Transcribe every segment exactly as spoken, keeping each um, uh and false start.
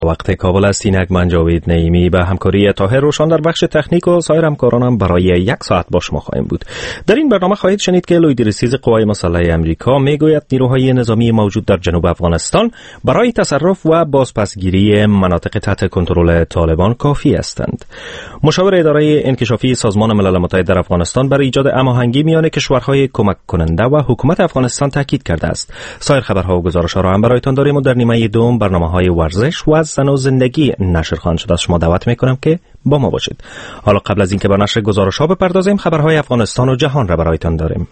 وقت کابل است. اینک من جاوید نعیمی به همکاری طاهر روشان در بخش تکنیک و سایر همکارانم برای یک ساعت با شما خواهیم بود. در این برنامه خواهید شنید که لوی درسیز قوای مسلح امریکا میگوید نیروهای نظامی موجود در جنوب افغانستان برای تصرف و بازپسگیری مناطق تحت کنترل طالبان کافی هستند. مشاور اداره انکشافی سازمان ملل متحد در افغانستان بر ایجاد هماهنگی میان کشورهای کمک کننده و حکومت افغانستان تاکید کرده است. سایر خبرها و گزارش‌ها را هم برایتان داریم و در نیمه دوم برنامه‌های ورزش و زن و زندگی نشر خواهند شد. از شما دعوت میکنم که با ما باشید. حالا قبل از اینکه به نشر گزارش‌ها بپردازیم، خبرهای افغانستان و جهان را برایتان داریم.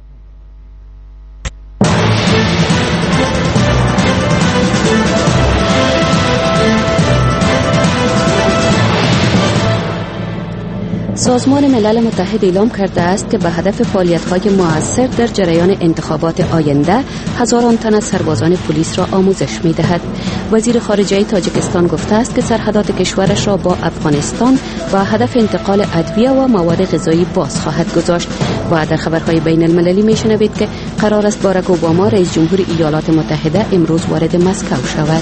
سازمان ملل متحد اعلام کرده است که به هدف فعالیت‌های مؤثر در جریان انتخابات آینده هزاران تن از سربازان پلیس را آموزش می‌دهد. وزیر خارجه تاجیکستان گفته است که سرحدات کشورش را با افغانستان با هدف انتقال ادویه و مواد غذایی باز خواهد گذاشت. و در خبرهای بین المللی میشنوید که قرار است باراک اوباما رئیس جمهور ایالات متحده امروز وارد مسکو شود.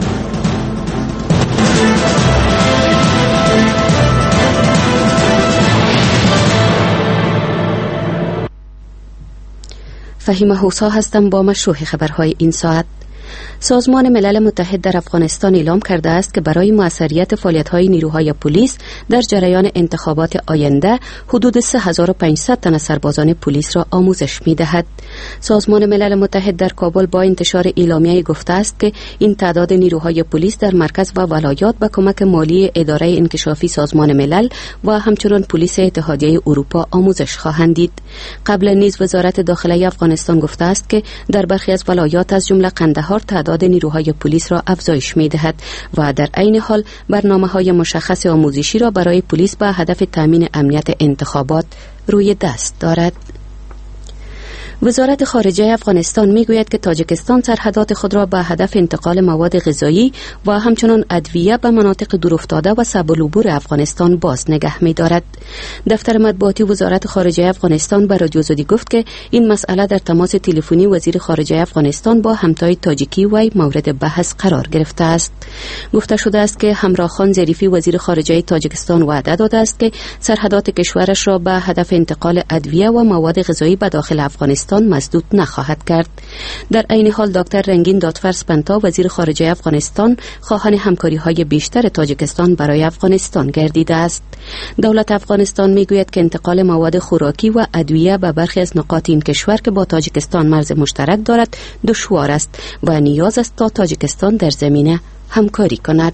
فهیمه حوسا هستم با مشروع خبرهای این ساعت. سازمان ملل متحد در افغانستان اعلام کرده است که برای موثریت فعالیت‌های نیروهای پلیس در جریان انتخابات آینده حدود سه هزار و پانصد تن سربازان پلیس را آموزش می‌دهد. سازمان ملل متحد در کابل با انتشار اعلامیه گفته است که این تعداد نیروهای پلیس در مرکز و ولایات با کمک مالی اداره انکشافی سازمان ملل و همچنین پلیس اتحادیه اروپا آموزش خواهند دید. قبلا نیز وزارت داخله افغانستان گفته است که در برخی از ولایات از جمله قندهار تعداد نیروهای پلیس را افزایش می‌دهد و در عین حال برنامه‌های مشخص آموزشی را برای پلیس به هدف تامین امنیت انتخابات روی دست دارد. وزارت خارجه افغانستان میگوید که تاجیکستان سرحدات خود را به هدف انتقال مواد غذایی و همچنین ادویه به مناطق دورافتاده و صعب العبور افغانستان باز نگه می‌دارد. دفتر مطبوعاتی وزارت خارجه افغانستان به رادیو زدی گفت که این مسئله در تماس تلفنی وزیر خارجه افغانستان با همتای تاجیکی وی مورد بحث قرار گرفته است. گفته شده است که همراه خان ظریفی وزیر خارجه تاجیکستان وعده داده است که سرحدات کشورش را به هدف انتقال ادویه و مواد غذایی به داخل افغانستان مسدود نخواهد کرد. در عین حال دکتر رنگین دادفرس پنتا وزیر خارجه افغانستان خواهان همکاری‌های بیشتر تاجیکستان برای افغانستان گردیده است. دولت افغانستان میگوید که انتقال مواد خوراکی و ادویه به برخی از نقاط این کشور که با تاجیکستان مرز مشترک دارد دشوار است و نیاز است تا تاجیکستان در زمینه همکاری کند.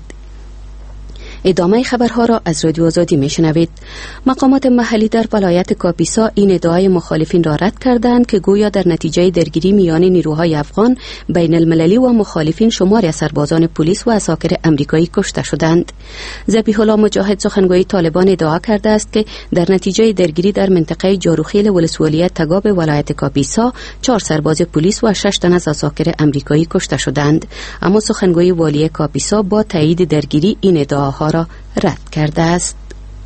ادامه خبرها را از رادیو آزادی میشنوید. مقامات محلی در ولایت کاپیسا این ادعای مخالفین را رد کردند که گویا در نتیجه درگیری میان نیروهای افغان بین المللی و مخالفین شماری از سربازان پلیس و عساکر امریکایی کشته شدند. ذبیح الله مجاهد سخنگوی طالبان ادعا کرده است که در نتیجه درگیری در منطقه جاروخیل ولسوالی تگاب ولایت کاپیسا چهار سرباز پلیس و شش تن از عساکر امریکایی کشته شدند، اما سخنگوی والی کاپیسا با تایید درگیری این ادعاها را رد کرده است.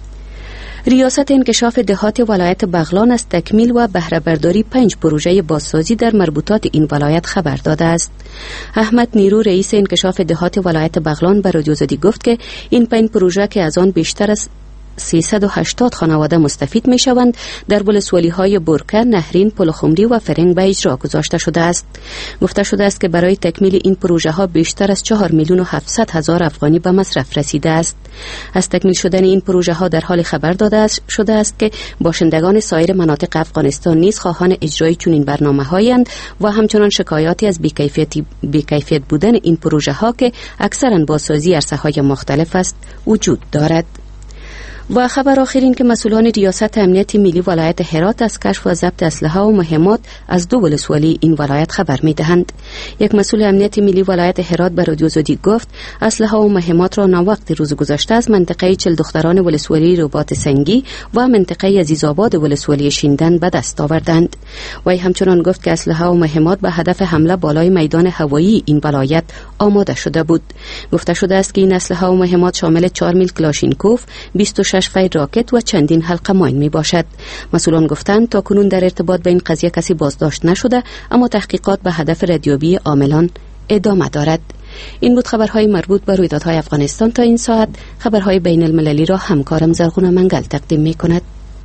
ریاست انکشاف دهات ولایت بغلان از تکمیل و بهره برداری پنج پروژه بازسازی در مربوطات این ولایت خبر داده است. احمد نیرو رئیس انکشاف دهات ولایت بغلان به رادیو زدی گفت که این پنج پروژه که از آن بیشتر از سیصد و هشتاد خانواده مستفید می شوند در ولسوالی های برکه، نهرین، پلخمری و فرنگ به اجرا گذاشته شده است. گفته شده است که برای تکمیل این پروژه ها بیشتر از چهار میلیون و هفتصد هزار افغانی به مصرف رسیده است. از تکمیل شدن این پروژه ها در حال خبر داده شده است که باشندگان سایر مناطق افغانستان نیز خواهان اجرای چنین برنامه‌هایند و همچنان شکایاتی از بی‌کیفیتی بی‌کیفیت بودن این پروژه ها که اکثرا بازسازی عرصه‌های مختلف است وجود دارد. و خبر آخرین که مسئولان ریاست امنیت ملی ولایت هرات از کشف و ضبط اسلحه و مهمات از دو ولسوالی این ولایت خبر می‌دهند. یک مسئول امنیت ملی ولایت هرات به رادیو زدی گفت اسلحه و مهمات را ناوقت روز گذشته از منطقه چل دختران ولسوالی رباط سنگی و منطقه عزیزآباد ولسوالی شیندن به دست آوردند. وی همچنان گفت که اسلحه و مهمات به هدف حمله بالای میدان هوایی این ولایت آماده شده بود. گفته شده است که این اسلحه و مهمات شامل چهار میل کلاشینکوف، بیست و شش فیر راکت و چندین حلقه ماین می باشد. مسئولان گفتند تا کنون در ارتباط با این قضیه کسی بازداشت نشده، اما تحقیقات به هدف ردیابی عاملان ادامه دارد. این بود خبرهای مربوط به رویدادهای افغانستان. تا این ساعت خبرهای بین المللی را همکارم زرغونه منگل تقدیم می کند.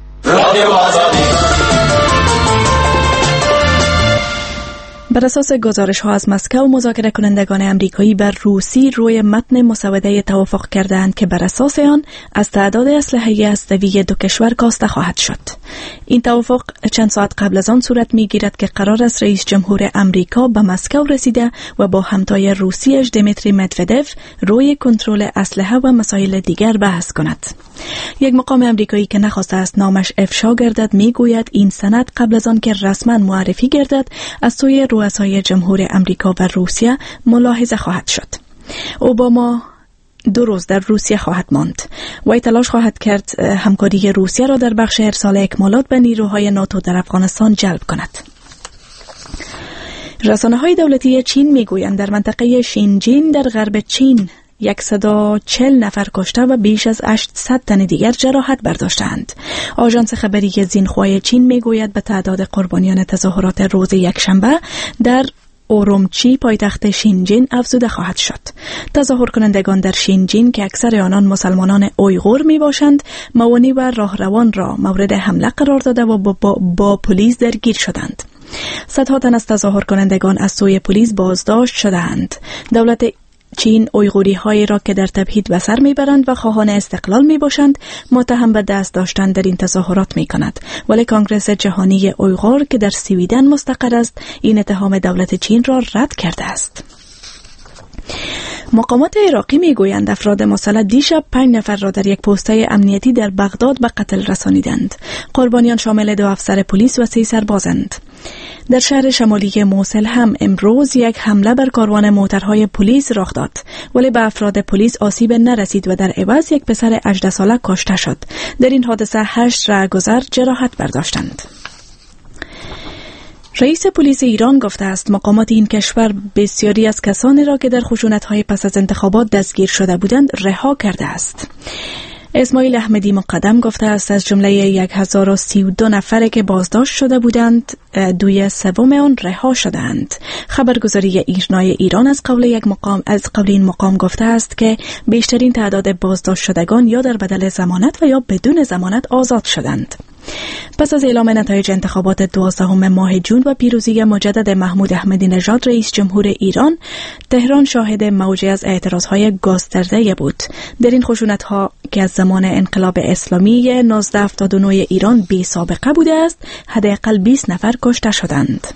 بر اساس گزارش ها از مسکو، مذاکره کنندگان امریکایی بر روسی روی متن مسوده توافق کردند که بر اساس آن از تعداد اسلحه هسته‌ای دو کشور کاسته خواهد شد. این توافق چند ساعت قبل از آن صورت می گیرد که قرار است رئیس جمهور امریکا به مسکو رسیده و با همتای روسیش دیمیتری مدودف روی کنترل اسلحه و مسائل دیگر بحث کند. یک مقام امریکایی که نخواسته است نامش افشا گردد می گوید این سند قبل از آن که رسما معرفی گردد از سوی رؤسای جمهور امریکا و روسیه ملاحظه خواهد شد. اوباما دو روز در روسیه خواهد ماند و تلاش خواهد کرد همکاری روسیه را در بخش ارسال اکمالات به نیروهای ناتو در افغانستان جلب کند. رسانه‌های دولتی چین میگویند در منطقه شینجین در غرب چین صد و چهل نفر کشته و بیش از هشتصد تن دیگر جراحت برداشتند. آژانس خبری زینخوای چین میگوید به تعداد قربانیان تظاهرات روز یکشنبه در اورومچی پایتخت شینجین افزوده خواهد شد. تظاهر کنندگان در شینجین که اکثر آنان مسلمانان اویغور می باشند، موانع و راهروان را مورد حمله قرار داده و با, با, با پلیس درگیر شدند. صدها تن از تظاهر کنندگان از سوی پلیس بازداشت شدند. دولت چین اویغوری هایی را که در تبعید به سر میبرند و خواهان استقلال می باشند متهم به دست داشتن در این تظاهرات می کند، ولی کنگره جهانی اویغور که در سویدن مستقر است این اتهام دولت چین را رد کرده است. مقامات عراقی می گویند افراد مسلح دیشب پنج نفر را در یک پوسته امنیتی در بغداد به قتل رسانیدند. قربانیان شامل دو افسر پلیس و سه سربازند. در شهر شمالی موصل هم امروز یک حمله بر کاروان موترهای پلیس رخ داد، ولی به افراد پلیس آسیب نرسید و در عوض یک پسر هجده ساله کشته شد. در این حادثه هشت رهگذر جراحت برداشتند. رئیس پلیس ایران گفته است مقامات این کشور بسیاری از کسانی را که در خشونت‌های پس از انتخابات دستگیر شده بودند رها کرده است. اسماعیل احمدی مقدم گفته است از جمله هزار و سی و دو نفر که بازداشت شده بودند دوی سوم آن رها شدند. خبرگزاری ایرنای ایران از قول یک مقام از قول این مقام گفته است که بیشترین تعداد بازداشت شدگان یا در بدل ضمانت و یا بدون ضمانت آزاد شدند. پس از اعلام نتایج انتخابات دوازدهم ماه جون و پیروزی مجدد محمود احمدی نژاد رئیس جمهور ایران، تهران شاهد موجی از اعتراضهای گسترده بود. در این خشونت‌ها که از زمان انقلاب اسلامی هزار و نهصد و هفتاد و نه ایران بی سابقه بوده است، حداقل بیست نفر کشته شدند.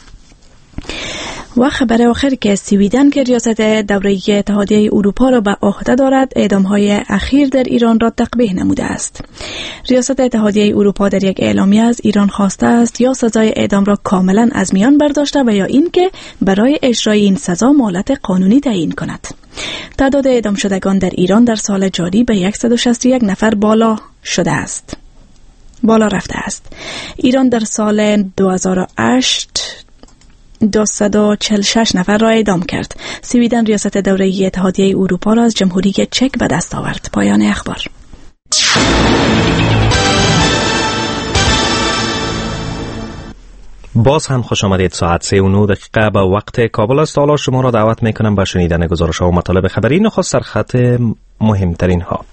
و خبر آخر که سویدن که ریاست دوره‌ای اتحادیه اروپا را به عهده دارد اعدام‌های اخیر در ایران را تقبیح نموده است. ریاست اتحادیه اروپا در یک اعلامیه از ایران خواسته است یا سزای اعدام را کاملا از میان برداشته و یا اینکه برای اجرای این سزا مهلت قانونی تعیین کند. تعداد اعدام شدگان در ایران در سال جاری به صد و شصت و یک نفر بالا شده است. بالا رفته است. ایران در سال دو هزار و هشت دویست و چهل و شش نفر را اعدام کرد. سویدن ریاست دوره‌ای اتحادیه اروپا را از جمهوری چک به دست آورد. پایان اخبار. باز هم خوش آمدید. ساعت سه و نه دقیقه به وقت کابل است. حالا شما را دعوت میکنم به شنیدن گزارش‌ها و مطالب خبری. نخست سرخط مهمترین ها.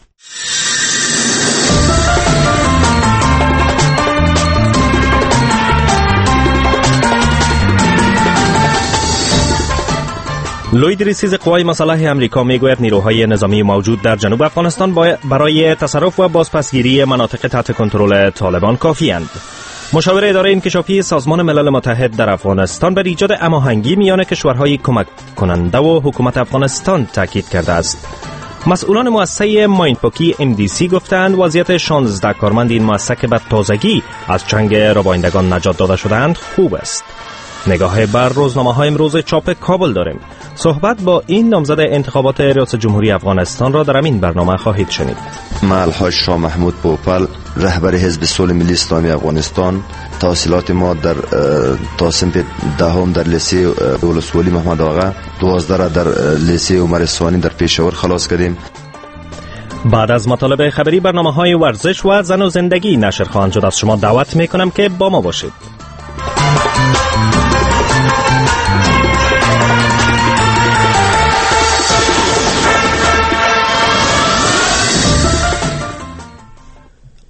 لوید ریسیز قوای مسلح امریکا میگوید نیروهای نظامی موجود در جنوب افغانستان برای تصرف و بازپسگیری مناطق تحت کنترل طالبان کافی‌اند. مشاور اداره انکشافی سازمان ملل متحد در افغانستان بر ایجاد هماهنگی میان کشورهای کمک کننده و حکومت افغانستان تاکید کرده است. مسئولان مؤسسه مایندپاکی ام دی سی گفتند وضعیت شانزده کارمند این مؤسسه که به تازگی از چنگ ربایندگان نجات داده شدند خوب است. نگاه بر روزنامه‌های امروز چاپ کابل داریم. صحبت با این نامزد انتخابات ریاست جمهوری افغانستان را در این برنامه خواهید شنید. من الحاج شاه محمود پوپل، رهبر حزب صلح ملی اسلامی افغانستان. تحصیلات ما در تا صنف دهم در لیسه ولسوالی محمد آقا، دوازده را در لیسه عمر ثانی در پشاور خلاص کردیم. بعد از مطالب خبری برنامه‌های ورزش و زن و زندگی نشر خواهند شد. از شما دعوت می‌کنم که با ما باشید.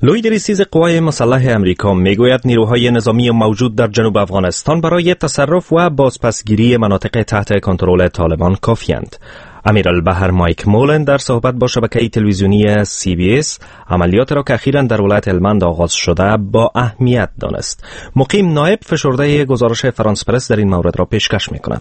لوید ریسیز قوای مسلح امریکا میگوید نیروهای نظامی موجود در جنوب افغانستان برای تصرف و بازپسگیری مناطق تحت کنترل طالبان کافیند. امیرالبحر مایک مولن در صحبت با شبکه تلویزیونی سی بی اس عملیات را که اخیراً در ولایت هلمند آغاز شده با اهمیت دانست. مقیم نایب فشرده گزارش فرانس پرس در این مورد را پیشکش می‌کند.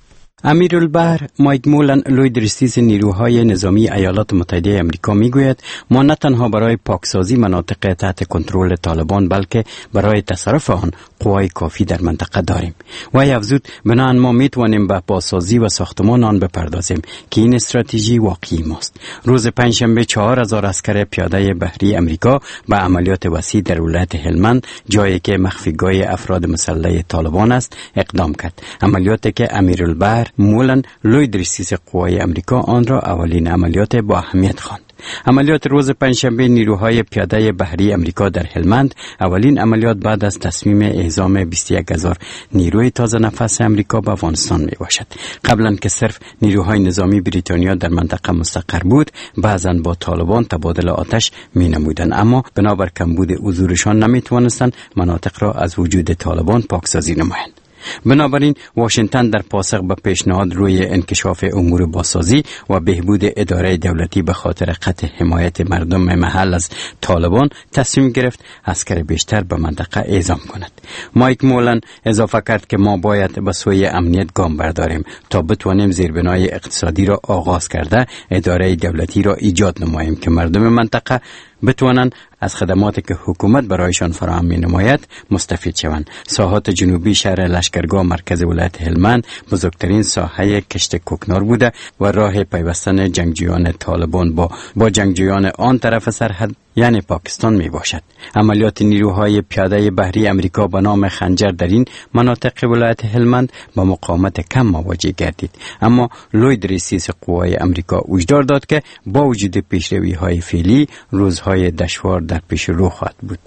امیرالبحر مایک مولن لوید ریسیز نیروهای نظامی ایالات متحده آمریکا میگوید ما نه تنها برای پاکسازی مناطق تحت کنترل طالبان بلکه برای تصرف آن قوای کافی در منطقه داریم. و افزود بنابراین ما میتوانیم به بازسازی و ساختمان آن بپردازیم که این استراتژی واقعی ماست. روز پنجشنبه چهار هزار عسکر پیاده بحری آمریکا به عملیات وسیع در ولایت هلمند، جایی که مخفیگاه افراد مسلح طالبان است، اقدام کرد. عملیاتی که امیرالبحر مولن لوید ریسیز قوای امریکا آن را اولین عملیات با اهمیت خواند. عملیات روز پنجشنبه نیروهای پیاده بحری امریکا در هلمند اولین عملیات بعد از تصمیم اعزام بیست و یک هزار نیروی تازه نفس امریکا به افغانستان می باشد. قبلا که صرف نیروهای نظامی بریتانیا در منطقه مستقر بود، بعضا با طالبان تبادل آتش می نمودند، اما بنابر کمبود حضورشان نمی توانستند مناطق را از وجود طالبان پاکسازی نمایند. بنابراین واشنگتن در پاسخ به پیشنهاد روی انکشاف امور بازسازی و بهبود اداره دولتی به خاطر قطع حمایت مردم محل از طالبان تصمیم گرفت عسکر بیشتر به منطقه اعزام کند. مایک مولن اضافه کرد که ما باید به سوی امنیت گام برداریم تا بتوانیم زیربنای اقتصادی را آغاز کرده اداره دولتی را ایجاد نماییم که مردم منطقه بتوانند از خدماتی که حکومت برایشان فراهم می نماید مستفید شوند. ساحات جنوبی شهر لشکرگاه مرکز ولایت هلمند بزرگترین ساحه کشت کوکنار بوده و راه پیوستن جنگجویان طالبان با با جنگجویان آن طرف سرحد یعنی پاکستان می باشد. عملیات نیروهای پیاده بحری امریکا به نام خنجر در این مناطق ولایت هلمند با مقاومت کم مواجه گردید، اما لوید ریسیز قوای امریکا هشدار داد که با وجود پیشروی‌های فعلی روزهای دشوار در پیش رو خواهد بود.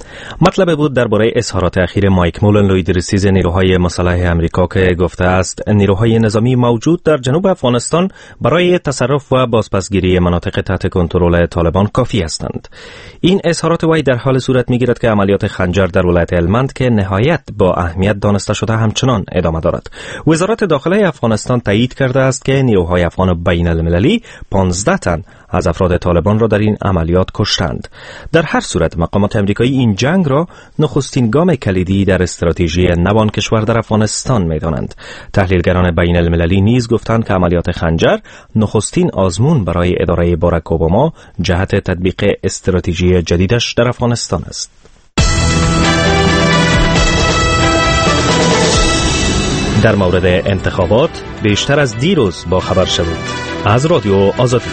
مطلب بود درباره اظهارات اخیر مایک مولن لوید ریسیز نیروهای مسلح امریکا که گفته است نیروهای نظامی موجود در جنوب افغانستان برای تصرف و بازپسگیری مناطق تحت کنترل طالبان کافی هستند. این اظهارات وی در حال صورت میگیرد که عملیات خنجر در ولایت هلمند که نهایت با اهمیت دانسته شده همچنان ادامه دارد. وزارت داخله افغانستان تایید کرده است که نیروهای افغان بین المللی پانزده تن از افراد طالبان را در این عملیات کشتند. در هر صورت مقامات امریکایی این جنگ را نخستین گام کلیدی در استراتژی نوان کشور در افغانستان می‌دانند. تحلیلگران بین المللی نیز گفتند که عملیات خنجر نخستین آزمون برای اداره باراک اوباما جهت تطبیق استراتژی جدیدش در افغانستان است. در مورد انتخابات بیشتر از دیروز با خبر شوید. از رادیو آزادی.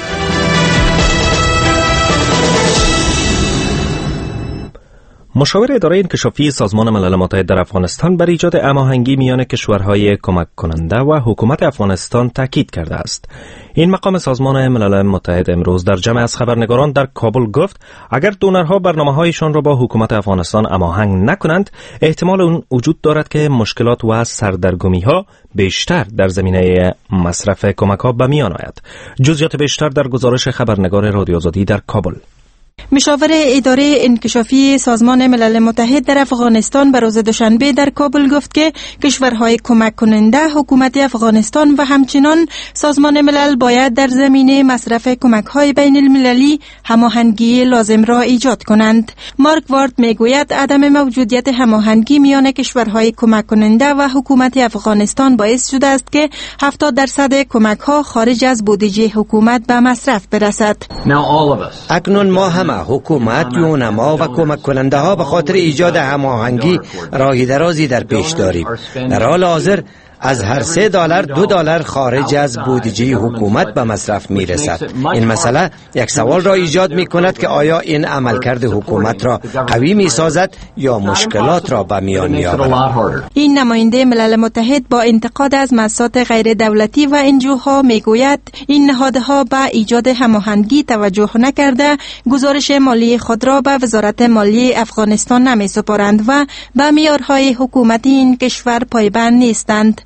مشاور اداره انکشافی سازمان ملل متحد در افغانستان بر ایجاد هماهنگی میان کشورهای کمک کننده و حکومت افغانستان تاکید کرده است. این مقام سازمان ملل متحد امروز در جمع از خبرنگاران در کابل گفت اگر دونرها برنامه‌هایشان را با حکومت افغانستان هماهنگ نکنند، احتمال اون وجود دارد که مشکلات و سردرگمی‌ها بیشتر در زمینه مصرف کمک‌ها به میان آید. جزئیات بیشتر در گزارش خبرنگار رادیو آزادی در کابل. مشاور اداره انکشافی سازمان ملل متحد در افغانستان به روز دوشنبه در کابل گفت که کشورهای کمک کننده حکومت افغانستان و همچنین سازمان ملل باید در زمینه مصرف کمک‌های بین المللی هماهنگی لازم را ایجاد کنند. مارک وارد میگوید عدم موجودیت هماهنگی میان کشورهای کمک کننده و حکومت افغانستان باعث شده است که هفتاد درصد کمک‌ها خارج از بودجه حکومت به مصرف برسد. اکنون ما هم حکومت، یونما و کمک کننده ها به خاطر ایجاد هماهنگی راهی درازی در پیش داریم. در حال حاضر از هر سه دلار دو دلار خارج از بودجه حکومت به مصرف می رسد. این مسئله یک سوال را ایجاد می کند که آیا این عملکرد حکومت را قوی می سازد یا مشکلات را به میان می آورد. این نماینده ملل متحد با انتقاد از مؤسسات غیر دولتی و انجوها می گوید این نهادها به ایجاد هماهنگی توجه نکرده گزارش مالی خود را به وزارت مالی افغانستان نمی سپارند و به معیارهای حکومتی این کشور پایبند نیستند.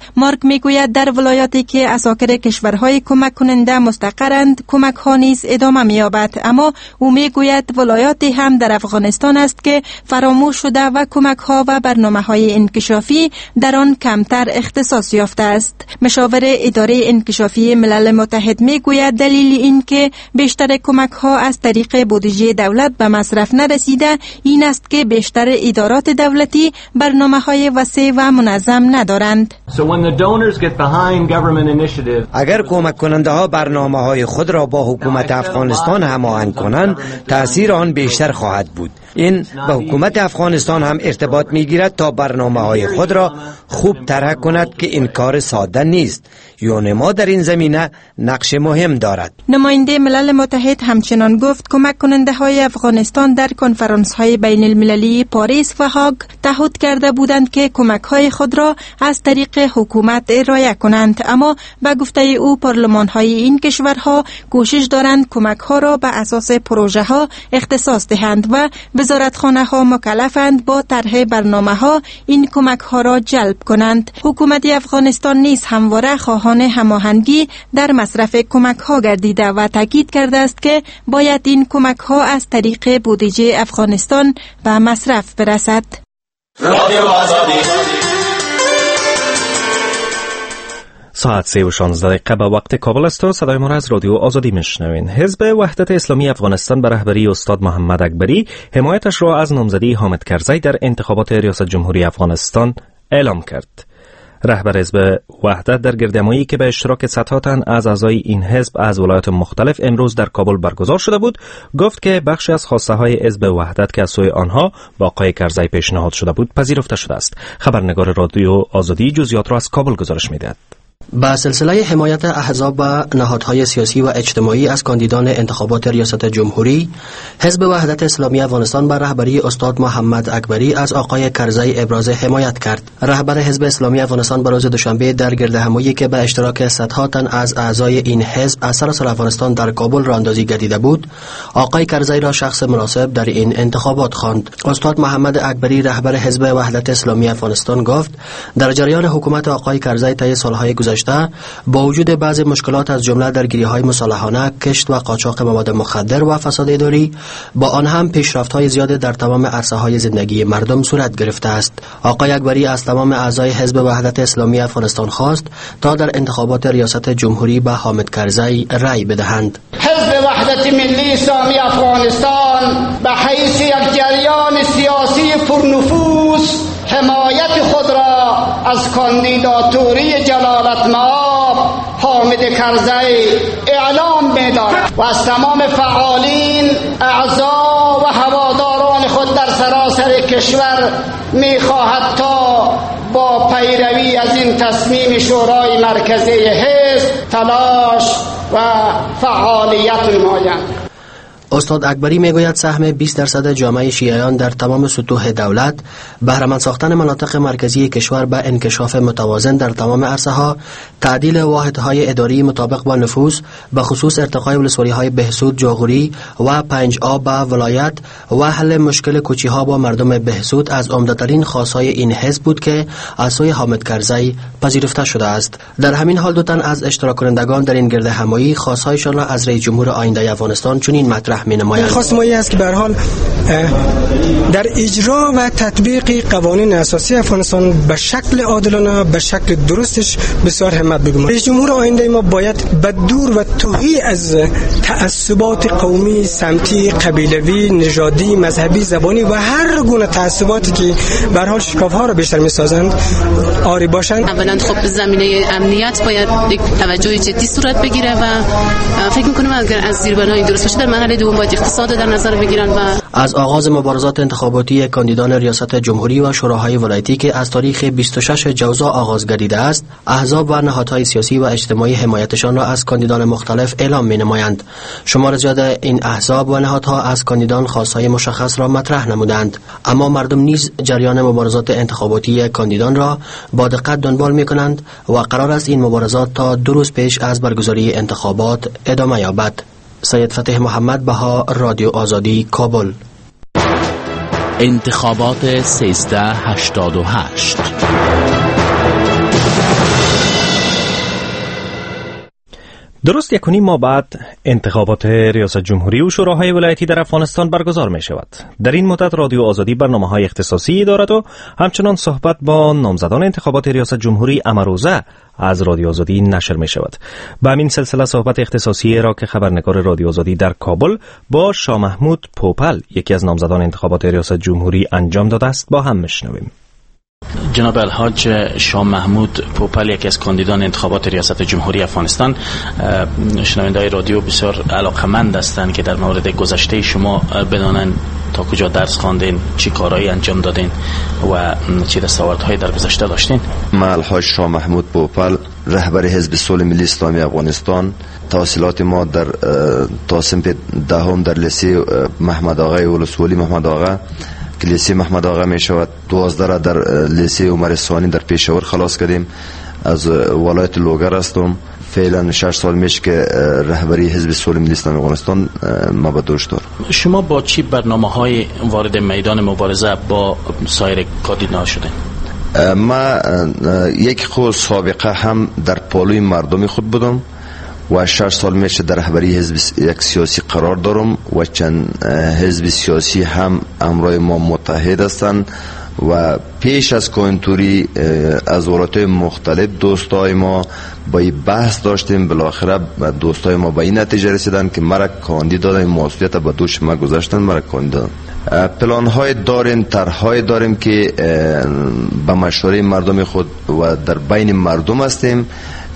مارک میگوید در ولایاتی که اساکر کشورهای کمک کننده مستقرند کمک ها نیز ادامه می‌یابد، اما او میگوید ولایاتی هم در افغانستان است که فراموش شده و کمک ها و برنامه های انکشافی در آن کمتر اختصاص یافته است. مشاور اداره انکشافی ملل متحد میگوید دلیل این که بیشتر کمک ها از طریق بودجه دولت به مصرف نرسیده این است که بیشتر ادارات دولتی برنامه های وسیع و منظم ندارند. اگر کمک کننده ها برنامه های خود را با حکومت افغانستان هماهنگ کنند، تأثیر آن بیشتر خواهد بود. این به حکومت افغانستان هم ارتباط میگیرد تا برنامه های خود را خوب طرح کند که این کار ساده نیست. یونما در این زمینه نقش مهم دارد. نماینده ملل متحد همچنان گفت کمک کننده های افغانستان در کنفرانس های بین المللی پاریس و هاگ تعهد کرده بودند که کمک های خود را از طریق حکومت ارائه کنند، اما به گفته او پارلمان های این کشورها کوشش دارند کمک ها را به اساس پروژه ها اختصاص دهند و وزارتخانه ها مکلفند با طرح برنامه ها این کمک ها را جلب کنند. حکومت افغانستان نیز همواره خواهان هماهنگی در مصرف کمک ها گردیده و تاکید کرده است که باید این کمک ها از طریق بودجه افغانستان به مصرف برسد. ساعت سه و شانزده دقیقه به وقت کابل است و صدای ما را از رادیو آزادی میشنوین. حزب وحدت اسلامی افغانستان به رهبری استاد محمد اکبری حمایتش را از نامزدی حامد کرزی در انتخابات ریاست جمهوری افغانستان اعلام کرد. رهبر حزب وحدت در گردهمایی که به اشتراک صدها تن از اعضای این حزب از ولایات مختلف امروز در کابل برگزار شده بود، گفت که بخشی از خواسته های حزب وحدت که از سوی آنها با آقای کرزی پیشنهاد شده بود پذیرفته شده است. خبرنگار رادیو آزادی جزئیات را از کابل گزارش می‌دهد. با سلسله حمایت احزاب و نهادهای سیاسی و اجتماعی از کاندیدان انتخابات ریاست جمهوری، حزب وحدت اسلامی افغانستان با رهبری استاد محمد اکبری از آقای کرزی ابراز حمایت کرد. رهبر حزب اسلامی افغانستان به روز دوشنبه در گردهمایی که به اشتراک صدها تن از اعضای این حزب از سراسر افغانستان در کابل راهاندازی گردیده بود، آقای کرزی را شخص مناسب در این انتخابات خواند. استاد محمد اکبری رهبر حزب وحدت اسلامی افغانستان گفت در جریان حکومت آقای کرزی طی سالهای گذشته با وجود بعضی مشکلات از جمله درگیری‌های مصالحانه، کشت و قاچاق مواد مخدر و فساد اداری، با آن هم پیشرفت‌های زیاد در تمام عرصه‌های زندگی مردم صورت گرفته است. آقای اکبری از تمام اعضای حزب وحدت اسلامی افغانستان خواست تا در انتخابات ریاست جمهوری به حامد کرزی رأی بدهند. حزب وحدت ملی اسلامی افغانستان به حیث یک جریان سیاسی پرنفوذ حمایت خود را از کاندیداتوری جلالتمآب حامد کرزی اعلام می‌دارد و از تمام فعالین، اعضا و هواداران خود در سراسر کشور می‌خواهد تا با پیروی از این تصمیم شورای مرکزی حزب تلاش و فعالیت نمایند. استاد اکبری میگوید سهم بیست درصد جامعه شیعیان در تمام سطوح دولت، بهره‌مند ساختن مناطق مرکزی کشور به انکشاف متوازن در تمام عرصه‌ها، تعدیل واحدهای اداری مطابق با نفوذ، به خصوص ارتقای ولسوالی‌های بهسود جاغوری و پنج آب به ولایت و حل مشکل کوچی‌ها با مردم بهسود از عمده‌ترین خواست‌های این حزب بود که از سوی حامد کرزی پذیرفته شده است. در همین حال دو تن از اشتراک کنندگان در این گردهمایی خواست‌هایشان را از رئیس جمهور آینده افغانستان چنین مطرح این خواست ما است که به هر حال در اجرا و تطبیق قوانین اساسی افغانستان به شکل عادلانه، به شکل درستش بسیار همت بگم. رئیس جمهور آینده ما باید بدور و تهی از تعصبات قومی، سمتی، قبیلوی، نژادی، مذهبی، زبانی و هر گونه تعصباتی که به هر حال شکاف‌ها را بیشتر می‌سازند آری باشند. اولا خب زمینه امنیت باید یک توجه جدی صورت بگیره و فکر می‌کنم اگر از زیربنای درست باشه در مرحله دوم باید اقتصاد در نظر بگیرن. و از آغاز مبارزات انتخاباتی کاندیدان ریاست جمهوری و شوراهای ولایتی که از تاریخ بیست و شش جوزا آغاز گردیده است، احزاب و نهادهای سیاسی و اجتماعی حمایتشان را از کاندیدان مختلف اعلام می‌نمایند. شمار زیاد این احزاب و نهادها از کاندیدان خواستهای مشخص را مطرح نمودند، اما مردم نیز جریان مبارزات انتخاباتی کاندیدان را با دقت دنبال می‌کنند و قرار است این مبارزات تا دو روز پیش از برگزاری انتخابات ادامه یابد. سید فتح محمد بها، رادیو آزادی، کابل. انتخابات سیزده هشتاد و هشت درست یک و نیم ماه بعد انتخابات ریاست جمهوری و شوراهای ولایتی در افغانستان برگزار می شود. در این مدت رادیو آزادی برنامه های اختصاصی دارد و همچنان صحبت با نامزدان انتخابات ریاست جمهوری امروزه از رادیو آزادی نشر می شود. به همین سلسله صحبت اختصاصی را که خبرنگار رادیو آزادی در کابل با شاه محمود پوپل یکی از نامزدان انتخابات ریاست جمهوری انجام داده است با هم میشنویم. جناب الحاج شاه محمود پوپل یکی از کاندیدان انتخابات ریاست جمهوری افغانستان، شنونده‌های رادیو بسیار علاقمند هستند که در مورد گذشته شما بدانند تا کجا درس خواندین، چی کارهایی انجام دادین و چه دستاوردهایی در گذشته داشتین. من الحاج شاه محمود پوپل، رهبر حزب صلح ملی اسلامی افغانستان، تحصیلات ما در تا صنف دهم در لیسه محمد آقای ولسوالی محمد آقا که لیسه محمد آقا می شود، دوازده را در لیسه عمر ثانی در پیشاور خلاص کردیم. از ولایت لوگر هستم. فعلا شش سال میشه که رهبری حزب صلح ملی اسلامی افغانستان ما به دوش دارم. شما با چی برنامه‌های وارد میدان مبارزه با سایر کاندیداها شدین؟ ما یک خود سابقه هم در پالوی مردمی خود بودم و شش سال میشه در رهبری حزب یک سیاسی قرار دارم و چند حزب سیاسی هم همراه ما متحد هستند و پیش از کوینتوری از ولایت‌های مختلف دوستای ما با این بحث داشتیم. بالاخره دوستای ما به این نتیجه رسیدن که مرا کاندید دادن، مسئولیت به دوش ما گذاشتن، مرا کاندید دادن. پلان های داریم، طرح‌های داریم که به مشوره مردم خود و در بین مردم هستیم.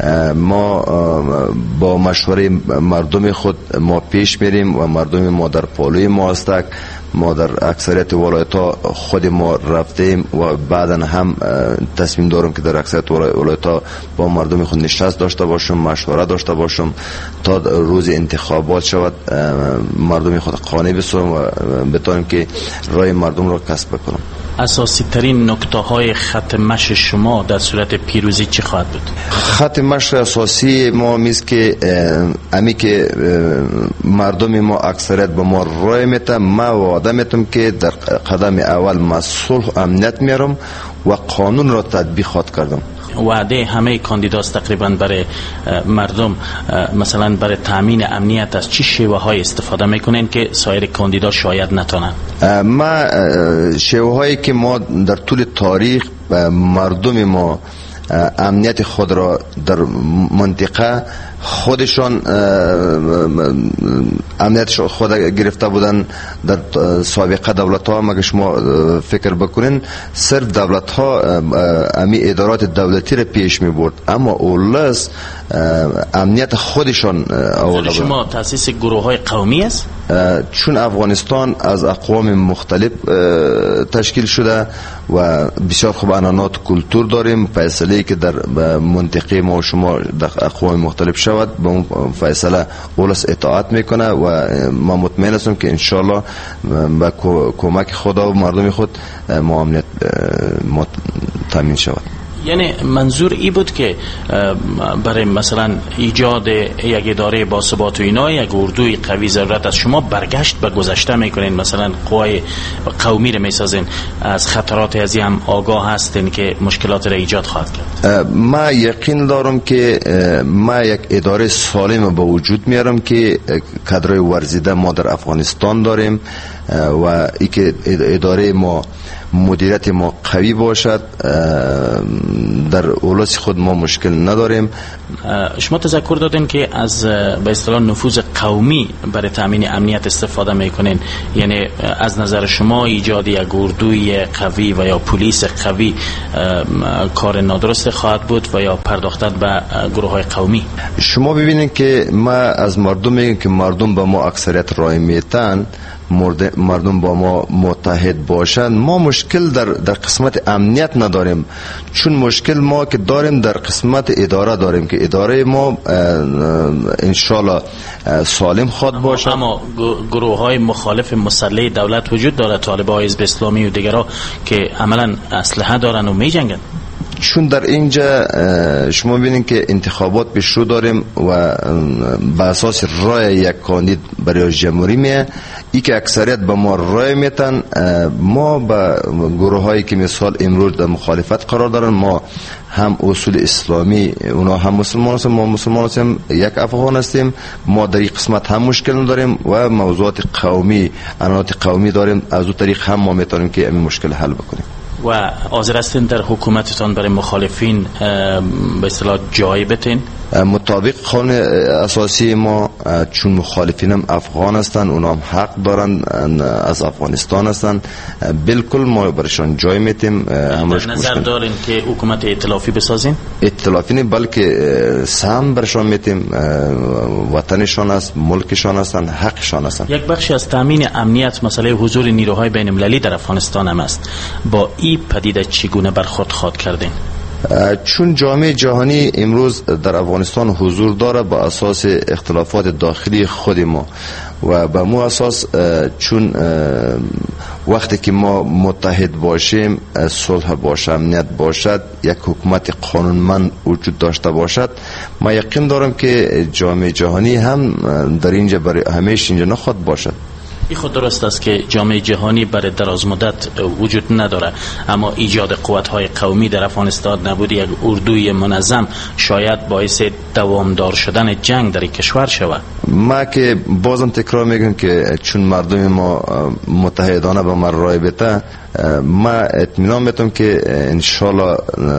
ما با مشوره مردم خود ما پیش میریم و مردم ما در پالوی ما هستند. ما در اکثریت ولایت‌ها خود ما رفتیم و بعداً هم تصمیم دارم که در اکثریت ولایت‌ها با مردم خود نشست داشته باشم، مشوره داشته باشم تا روز انتخابات شود مردم خود قانع بسازم و بتونیم که رای مردم را کسب کنم. اساسی ترین نکته های خط مشی شما در صورت پیروزی چی خواهد بود؟ خط مشی اساسی ما میست که امی که مردم ما اکثریت با ما رای میتن، ما وعده میتم که در قدم اول ما صلح و امنیت میارم و قانون را تطبیق خواهد کردم. وعده همه کاندیداست تقریبا برای مردم مثلا برای تامین امنیت از چی شیوه های استفاده میکنین که سایر کاندیدا شاید نتونن؟ ما شیوه هایی که ما در طول تاریخ مردم ما امنیت خود را در منطقه خودشان امنیت خود گرفته بودن در سابقه دولت ها. مگه شما فکر بکنین صرف دولت ها امی ادارات دولتی را پیش می برد، اما اولس امنیت خودشان آورده. شما تاسیس گروه های قومی است؟ چون افغانستان از اقوام مختلف تشکیل شده و بسیار خوب عنعنات کلتور داریم، فیصله که در منطقه ما و شما در اقوام مختلف شود به اون فیصله اولس اطاعت میکنه و ما مطمئن هستم که انشالله با کمک خدا و مردم خود ما امنیت تامین شود. یعنی منظور ای بود که برای مثلا ایجاد یک اداره با ثبات و اینا یک اردوی قوی ضرورت است. شما برگشت به گذشته میکنین، مثلا قوای قومی رو میسازین، از خطرات ازی هم آگاه هستین که مشکلات را ایجاد خواهد کرد؟ ما یقین دارم که ما یک اداره سالم به وجود میارم که کادرای ورزیده ما در افغانستان داریم و ای که اداره ما مدیریت ما قوی باشد، در اولس خود ما مشکل نداریم. شما تذکر دادین که از به اصطلاح نفوذ قومی برای تامین امنیت استفاده میکنین، یعنی از نظر شما ایجاد یک اردوی قوی و یا پلیس قوی کار نادرست خواهد بود و یا پرداختن به گروه های قومی؟ شما ببینید که ما از مردم میگیم که مردم به ما اکثریت رای میتن، مردم با ما متحد باشند، ما مشکل در در قسمت امنیت نداریم. چون مشکل ما که داریم در قسمت اداره داریم که اداره ما انشالله سالم خواد باشه. اما گروه های مخالف مسلح دولت وجود داره، طالبان حزب اسلامی و دیگرها که عملا اسلحه دارن و می جنگن. چون در اینجا شما ببینید که انتخابات پیش رو داریم و به اساس رای یک کاندید برای جمهوری میه، ای که اکثریت به ما رای میتن، ما به گروه هایی که مثال امروز در مخالفت قرار دارن، ما هم اصول اسلامی، اونا هم مسلمان هستیم، ما مسلمان هستیم، یک افغان هستیم، ما در این قسمت هم مشکل داریم و موضوعات قومی، عناصر قومی داریم، از اون طریق هم ما میتونیم که این مشکل حل بکنیم. و حاضر هستین در حکومتتان برای مخالفین به اصطلاح جای بتین؟ مطابق قانون اساسی ما، چون مخالفین هم افغان هستن، اونا هم حق دارن، از افغانستان هستن، بالکل ما برشان جای میتیم. در نظر دارین که حکومت ائتلافی بسازین؟ ائتلافی نه، بلکه سهم برشان میتیم، وطنشان است، ملکشان هستن، حقشان هستن. یک بخشی از تامین امنیت مسئله حضور نیروهای بین المللی در افغانستان هم است. با این پدیده چگونه برخورد خواهد کردین؟ چون جامعه جهانی امروز در افغانستان حضور داره با اساس اختلافات داخلی خود ما و به مو اساس، چون وقتی که ما متحد باشیم، صلح باشه، امنیت باشد، یک حکومت قانونمند وجود داشته باشد، ما یقین دارم که جامعه جهانی هم در اینجا برای همیشه اینجا نخواهد باشد. این خود درست است که جامعه جهانی برای دراز مدت وجود نداره، اما ایجاد قوت‌های قومی در افغانستان، نبود یک اردوی منظم شاید باعث دوامدار شدن جنگ در این کشور شود. ما که بازم تکرار میگم که چون مردم ما متحدانه به ما رای بده، ما اطمینان میتونم که انشالله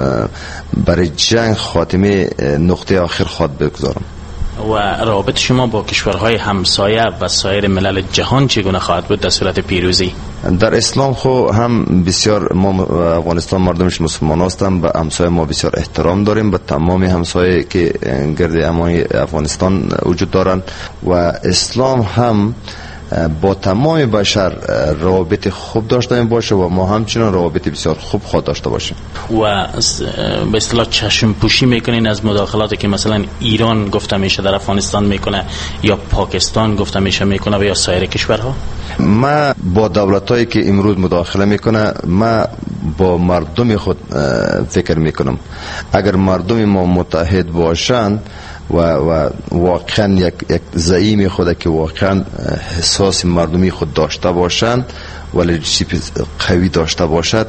برای جنگ خاتمه نقطه آخر خواهد بگذارم. و رابط شما با کشورهای همسایه و سایر ملل جهان چگونه خواهد بود در صورت پیروزی؟ در اسلام خو هم بسیار، ما افغانستان مردمش مسلمان هستند، به همسایه ما بسیار احترام داریم، به تمام همسایه که گرد امان افغانستان وجود دارند و اسلام هم با تمام بشر روابط خوب داشته باشه و ما همچنان روابط بسیار خوب خود داشته باشیم. و به اصطلاح چشم پوشی میکنین از مداخلاتی که مثلا ایران گفته میشه در افغانستان میکنه یا پاکستان گفته میشه میکنه و یا سایر کشورها؟ ما با دولتایی که امروز مداخله میکنه، ما با مردم خود فکر میکنم. اگر مردم ما متحد باشند و و واقعا یک یک زعیم خود که واقعا حساس مردمی خود داشته باشند و لیدرشپ قوی داشته باشد،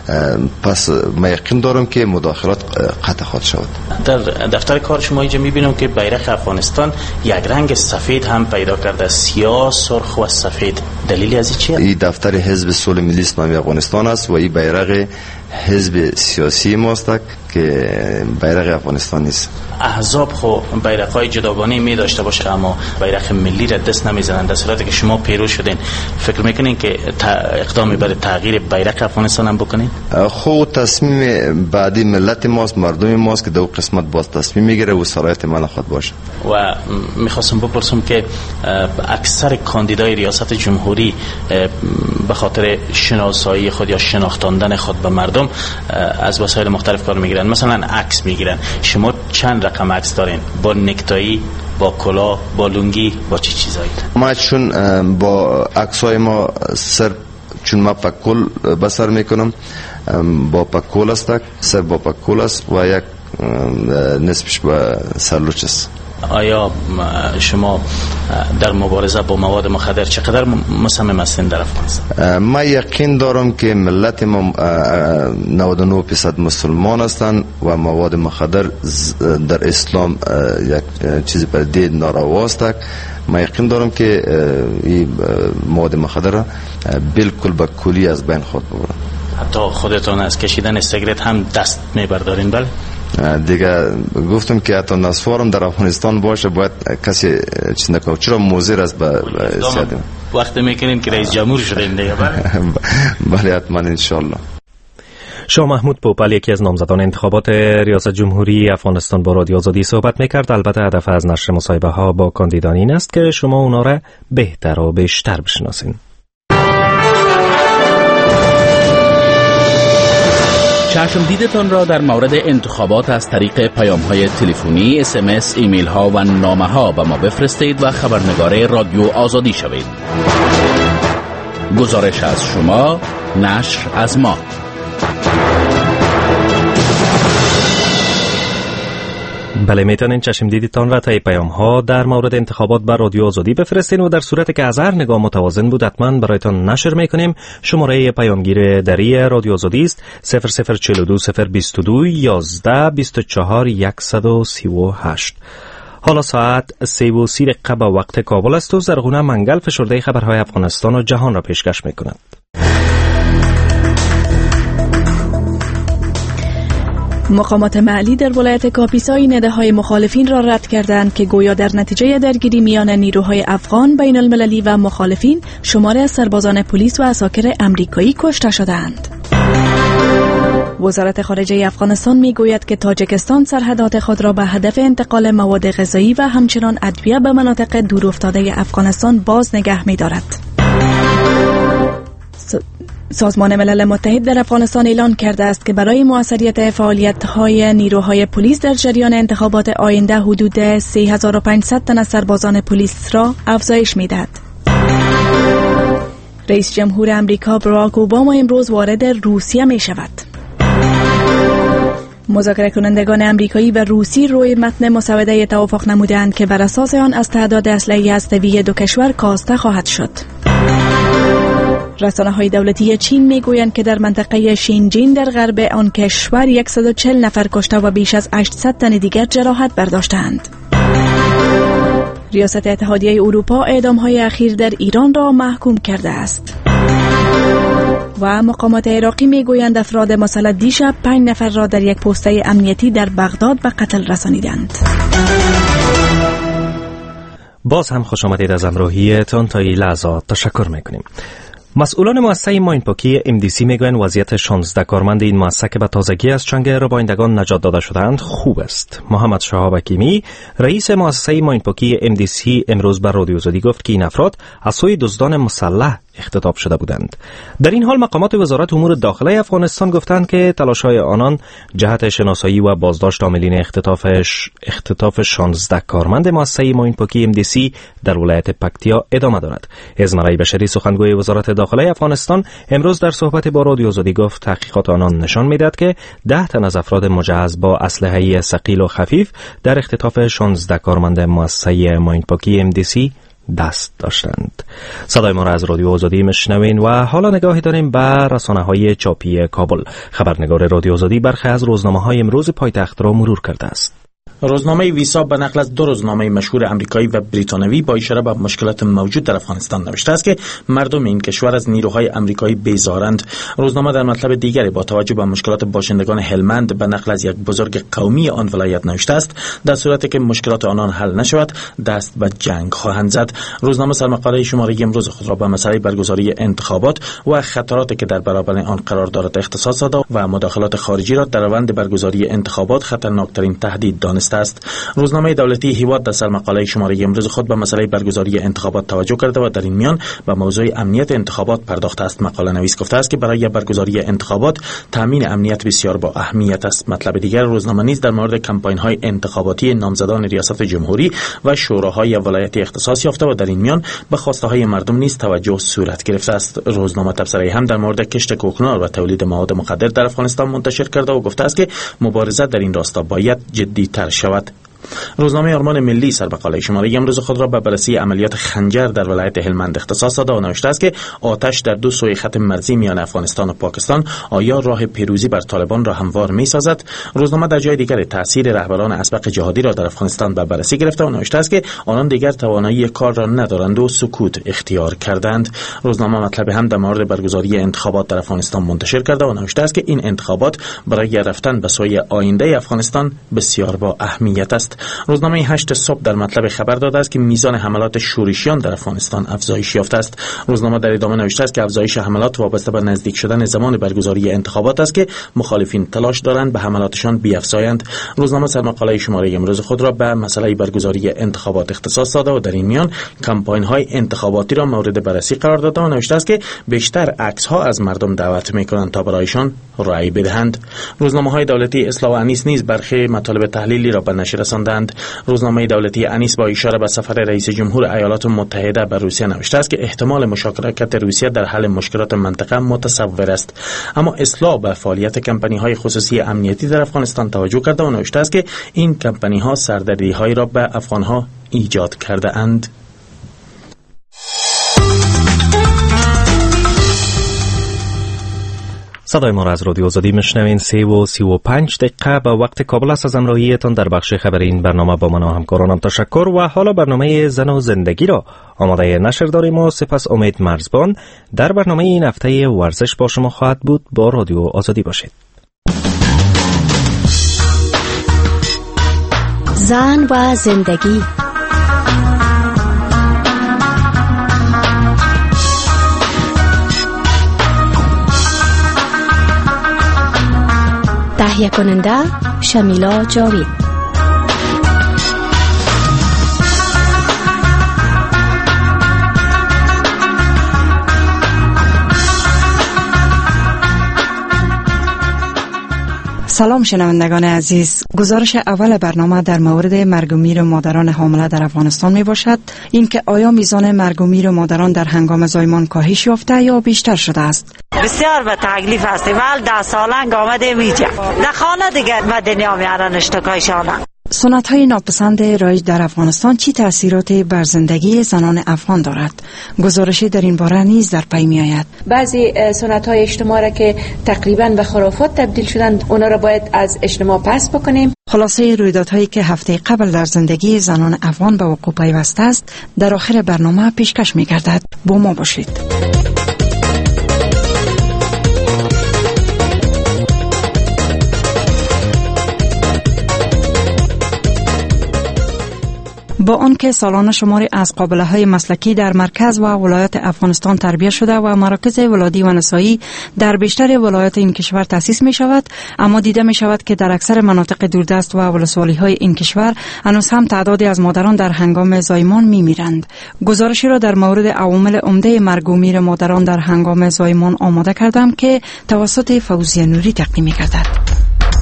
پس من یقین دارم که مداخلات قطع خواهد شود. در دفتر کار شما اینجا میبینم که بیرق افغانستان یک رنگ سفید هم پیدا کرده، سیاه، سرخ و سفید. دلیلی از این چیه؟ این دفتر حزب صلح ملی اسلامی افغانستان است و این بیرق حزب سیاسی ماست که بیرق افغانستان نیست. احزاب خو بیرق‌های جداگانه می داشته باشه اما بیرق ملی را دست نمیزنند. در صورتی که شما پیرو شدین، فکر میکنین که اقدامی برای تغییر بیرق افغانستان هم بکنین؟ خو تصمیم بعدی ملت ماست، مردم ماست که دو قسمت باز تصمیم میگیره و صلاحیت من خود باشه. و میخواستم بپرسم که اکثر کاندیدای ریاست جمهوری به خاطر شناسایی خود یا شناختاندن خود به مردم از وسایل مختلف کار میگیرن، مثلا عکس میگیرن. شما چند رقم عکس دارین؟ با نکتایی، با کلاه، با لنگی، با چی چیزایی؟ ما چون با عکسای ما سر، چون ما پکول بسر میکنم، با پکول است، سر با پکول است و یک نصفش با سرلوچ است. آیا شما در مبارزه با مواد مخدر چقدر مصمم هستین در افغانستان؟ ما یقین دارم که ملت ما نود و نه درصد مسلمان هستند و مواد مخدر در اسلام یک چیزی پر دید ناروا است. ما یقین دارم که این مواد مخدر بالکل به کلی از بین خود ببرن. حتی خودتون از کشیدن سیگارت هم دست میبردارین؟ بله دیگه گفتم که حتی نسوارم در افغانستان باشه باید کسی چیز نکنه، چرا موزیر است به سیادیم وقتی میکنین که رئیس جمهور شدین دیگه؟ بله حتما انشالله. شاه محمود پوپل یکی از نامزدان انتخابات ریاست جمهوری افغانستان با رادیو آزادی صحبت میکرد. البته هدف از نشر مصاحبه ها با کاندیدان این است که شما اونا را بهتر و بیشتر بشناسین. چشم دیدتان را در مورد انتخابات از طریق پیام‌های تلفنی، اس ام اس، ایمیل ها و نامه ها به ما بفرستید و خبرنگار رادیو آزادی شوید. گزارش از شما، نشر از ما. بله، میتونین چشم دیدیتان را طی پیام ها در مورد انتخابات بر رادیو آزادی بفرستین و در صورتی که از هر نگاه متوازن بود حتما برایتان نشر میکنیم. شماره پیامگیر دری رادیو آزادی است صفر صفر چهل و دو صفر بیست و دو یازده بیست و چهار صد و سی و هشت. حالا ساعت سه و سی دقیقه به وقت کابل است و زرغونه منگل فشرده خبرهای افغانستان و جهان را پیشکش میکند. مقامات محلی در ولایت کاپیسا نداهای مخالفین را رد کردند که گویا در نتیجه درگیری میان نیروهای افغان بین المللی و مخالفین شماری از سربازان پلیس و عساکر امریکایی کشته شدند. وزارت خارجه افغانستان میگوید که تاجیکستان سرحدات خود را به هدف انتقال مواد غذایی و همچنان ادویه به مناطق دورافتاده افغانستان باز نگه می‌دارد. سازمان ملل متحد در افغانستان اعلان کرده است که برای موثریت فعالیت‌های نیروهای پلیس در جریان انتخابات آینده حدود سه هزار و پانصد تن از سربازان پلیس را افزایش می‌دهد. رئیس جمهور امریکا باراک اوباما امروز وارد روسیه می‌شود. مذاکره کنندگان امریکایی و روسی روی متن مسوده توافق نمودند که بر اساس آن از تعداد اسلحه هسته‌ای دو کشور کاسته خواهد شد. رسانه‌های دولتی چین میگویند که در منطقه شینجین در غرب آن کشور صد و چهل نفر کشته و بیش از هشتصد تن دیگر جراحت برداشتند. ریاست اتحادیه اروپا اعدام‌های اخیر در ایران را محکوم کرده است. و مقامات عراقی میگویند افراد مسلح دیشب پنج نفر را در یک پسته امنیتی در بغداد به قتل رسانیدند. باز هم خوش آمدید از همراهیتان تا این لحظات تشکر میکنیم. مسئولان مؤسسه ماینپاکی ام دی سی میگویند وضعیت شانزده کارمند این مؤسسه که به تازگی از چنگ ربایندگان نجات داده شدند خوب است. محمد شهاب حکیمی رئیس مؤسسه ماینپاکی ام دی سی امروز بر رادیو آزادی گفت که این افراد از سوی دزدان مسلح اختطاف شده بودند. در این حال مقامات وزارت امور داخله افغانستان گفتند که تلاش‌های آنان جهت شناسایی و بازداشت عاملین اختطافش اختطاف شانزده کارمند مؤسسه ماینپاکی ام دی سی در ولایت پکتیا ادامه دارد. ازمرای بشری سخنگوی وزارت داخله افغانستان امروز در صحبت با رادیو آزادی گفت تحقیقات آنان نشان می‌دهد که ده تن از افراد مجهز با اسلحه ثقیل و خفیف در اختطاف شانزده کارمند مؤسسه ماینپاکی ام دی سی دست داشتند. صدای ما را از رادیو آزادی میشنوین و حالا نگاهی داریم به رسانه‌های چاپی کابل. خبرنگار رادیو آزادی برخی از روزنامه‌های امروز پایتخت را مرور کرده است. روزنامه ویسا به نقل از دو روزنامه مشهور آمریکایی و بریتانیایی با اشاره به مشکلات موجود در افغانستان نوشته است که مردم این کشور از نیروهای آمریکایی بیزارند. روزنامه در مطلب دیگری با توجه به مشکلات باشندگان هلمند به نقل از یک بزرگ قومی آن ولایت نوشته است در صورتی که مشکلات آنان حل نشود دست به جنگ خواهند زد. روزنامه سرمقاله شماره امروز خود را به مسئله برگزاری انتخابات و خطراتی که در برابر آن قرار دارد اختصاص داده و مداخلات خارجی را در روند برگزاری انتخابات خطرناکترین تهدید دانسته است. روزنامه دولتی هیواد در سرمقاله شماره امروز خود به مسئله برگزاری انتخابات توجه کرده و در این میان به موضوع امنیت انتخابات پرداخته است. مقاله نویس گفته است که برای برگزاری انتخابات تامین امنیت بسیار با اهمیت است. مطلب دیگر روزنامه نیز در مورد کمپاین‌های انتخاباتی نامزدان ریاست جمهوری و شوراهای ولایتی اختصاص یافته و در این میان به خواسته‌های مردم نیز توجه صورت گرفته است. روزنامه تبصره هم در مورد کشت کوکنار و تولید مواد مخدر در افغانستان منتشر کرده و گفته است که مبارزه در این راستا باید جدی‌تر شود. روزنامه آرمان ملی سرمقاله شماره امروز خود را به بررسی عملیات خنجر در ولایت هلمند اختصاص داده و نوشته است که آتش در دو سوی خط مرزی میان افغانستان و پاکستان آیا راه پیروزی بر طالبان را هموار می‌سازد. روزنامه در جای دیگر تاثیر رهبران اسبق جهادی را در افغانستان به بررسی گرفته و نوشته است که آنان دیگر توانایی کار را ندارند و سکوت اختیار کردند. روزنامه مطلب هم در مورد برگزاری انتخابات در افغانستان منتشر کرده و نوشته است که این انتخابات برای رفتن به سوی آینده افغانستان بسیار با اهمیت است. روزنامه هشت صبح در مطلب خبر داده است که میزان حملات شورشیان در افغانستان افزایش یافته است. روزنامه در ادامه نوشته است که افزایش حملات وابسته به نزدیک شدن زمان برگزاری انتخابات است که مخالفین تلاش دارند به حملاتشان بیفزایند. روزنامه سرمقاله شماره امروز خود را به مسئله برگزاری انتخابات اختصاص داده و در این میان کمپاین‌های انتخاباتی را مورد بررسی قرار داده و نوشته است که بیشتر عکس‌ها از مردم دعوت می‌کنند تا برایشان رأی بدهند. روزنامه‌های دولتی اصلاح و انیس نیز برخی مطالب تحلیلی را به نشر رساندند رساندند. روزنامه دولتی انیس با اشاره به سفر رئیس جمهور ایالات متحده به روسیه نوشته است که احتمال مشارکت روسیه در حل مشکلات منطقه متصور است، اما اصلاح به فعالیت کمپانی‌های خصوصی امنیتی در افغانستان توجه کرده و نوشته است که این کمپانی‌ها سردردی‌هایی را به افغان‌ها ایجاد کرده اند. صدای ما را از رادیو آزادی میشنوین. سه و سی و پنج دقیقه به وقت کابل است. از همراهیتان در بخش خبری این برنامه با من و همکارانم تشکر. و حالا برنامه زن و زندگی را آماده نشر داریم و سپس امید مرزبان در برنامه این هفته ورزش با شما خواهد بود. با رادیو آزادی باشید. زن و زندگی. تهیه کننده شمیلا جاوید. سلام شنوندگان عزیز. گزارش اول برنامه در مورد مرگ و میر مادران حامله در افغانستان می باشد. اینکه آیا میزان مرگ و میر مادران در هنگام زایمان کاهش یافته یا بیشتر شده است؟ بسیار به تکلیف است. ول ده سالنگ آمده میجه در خانه دیگر و دنیا میارن اشتکایشانه. سنت های ناپسند رایج در افغانستان چی تأثیراتی بر زندگی زنان افغان دارد؟ گزارشی در این باره نیز در پی می آید. بعضی سنت های اجتماع را که تقریبا به خرافات تبدیل شدند، اونا را باید از اجتماع پس بکنیم. خلاصه رویدادهایی که هفته قبل در زندگی زنان افغان به وقوع پیوسته است در آخر برنامه پیشکش می گردد. با ما باشید. با آنکه سالانه شماری از قابله‌های مسلکی در مرکز و ولایات افغانستان تربیت شده و مراکز ولادی و نسایی در بیشتر ولایات این کشور تأسیس می شود، اما دیده می شود که در اکثر مناطق دوردست و ولسوالی‌های این کشور هنوز هم تعدادی از مادران در هنگام زایمان می میرند. گزارشی را در مورد عوامل عمده مرگ و میر مادران در هنگام زایمان آماده کردم که توسط فوزیه نوری تقدیم می گردد.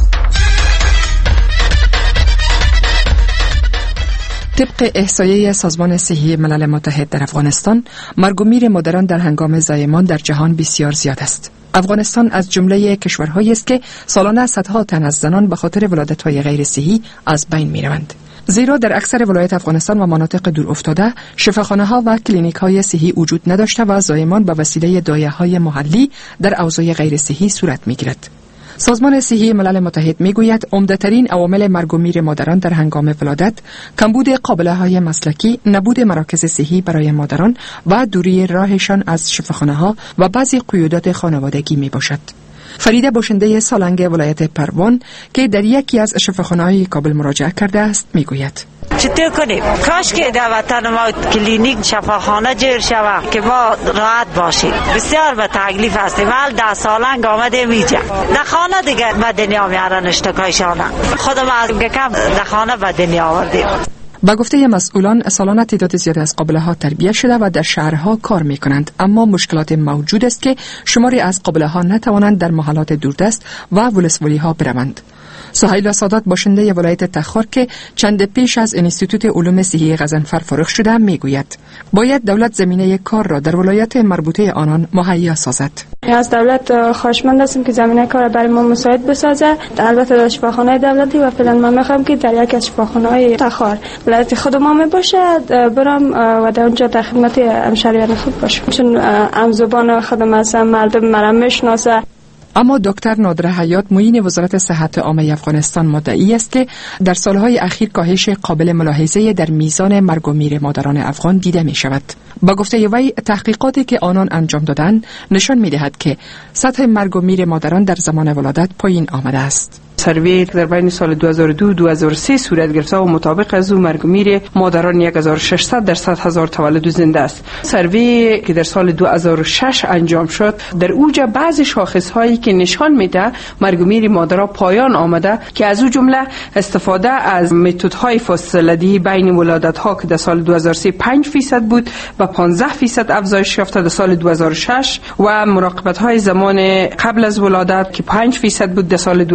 طبق احصایه سازمان صحی ملل متحد در افغانستان، مرگ و میر مادران در هنگام زایمان در جهان بسیار زیاد است. افغانستان از جمله کشورهایی است که سالانه صدها تن از زنان به خاطر ولادت‌های غیر صحی از بین می‌روند. زیرا در اکثر ولایات افغانستان و مناطق دور افتاده شفاخانه‌ها و کلینیک‌های صحی وجود نداشته و زایمان به وسیله دایه‌های محلی در اوضاع غیر صحی صورت می‌گیرد. سازمان صحی ملل متحد میگوید عمده‌ترین عوامل مرگ و میر مادران در هنگام ولادت کمبود قابله‌های مسلکی، نبود مراکز صحی برای مادران و دوری راهشان از شفاخانه‌ها و بعضی قیودات خانوادگی میباشد. فریده باشنده سالنگ ولایت پروان که در یکی از شفاخانه‌های کابل مراجعه کرده است میگوید: چطور کنیم؟ کاش که در وطن ما کلینیک شفاخانه جور شود که ما راحت باشیم. بسیار به تکلیف هستیم. ول ده سالنگ آمده میجه در خانه دیگر به دنیا میارن اشتکایشانه. خودم از کم در خانه به دنیا آوردیم. با گفته مسئولان سالانه تعداد زیاد از قابله‌ها تربیت شده و در شهرها کار می‌کنند، اما مشکلات موجود است که شماری از قابله‌ها نتوانند در محلات دوردست و ولسوالی‌ها بروند. سهیل سادات باشنده ولایت تخار که چند پیش از انستیتوت علوم صحی غضنفر فارغ شده میگوید باید دولت زمینه کار را در ولایت مربوطه آنان مهیا سازد. از دولت خواهشمند هستیم که زمینه کار برای ما مساعد بسازه. البته در شفاخانه دولتی و فعلا من میخوام که در یک از شفاخانه‌های تخار ولایت خود ما میباشد برام و در اونجا در خدمت همشهریان خود باشم، چون ام زبان خودم هستم، مردم مرا میشناسه. اما دکتر نادره حیات معین وزارت صحت عامه افغانستان مدعی است که در سالهای اخیر کاهش قابل ملاحظه در میزان مرگ و میر مادران افغان دیده می شود. با گفته وی تحقیقاتی که آنان انجام دادند نشان می دهد که سطح مرگ و میر مادران در زمان ولادت پایین آمده است. سروی در بین سال دو هزار و دو تا دو هزار و سه صورت گرفته و مطابق از او مرگ و میر مادران یک هزار و ششصد در صد هزار تولد زنده است. سروی که در سال دو هزار و شش انجام شد در اوج بعضی شاخص هایی که نشان میده مرگ و میر مادرها پایان آمده که از او جمله استفاده از متد های فاصله دهی بین ولادت ها که در سال دو هزار و سه پنج فیصد بود و پانزده فیصد افزایش یافته در سال دو هزار و شش و مراقبت های زمان قبل از ولادت که پنج فیصد بود در سال دو هزار و سه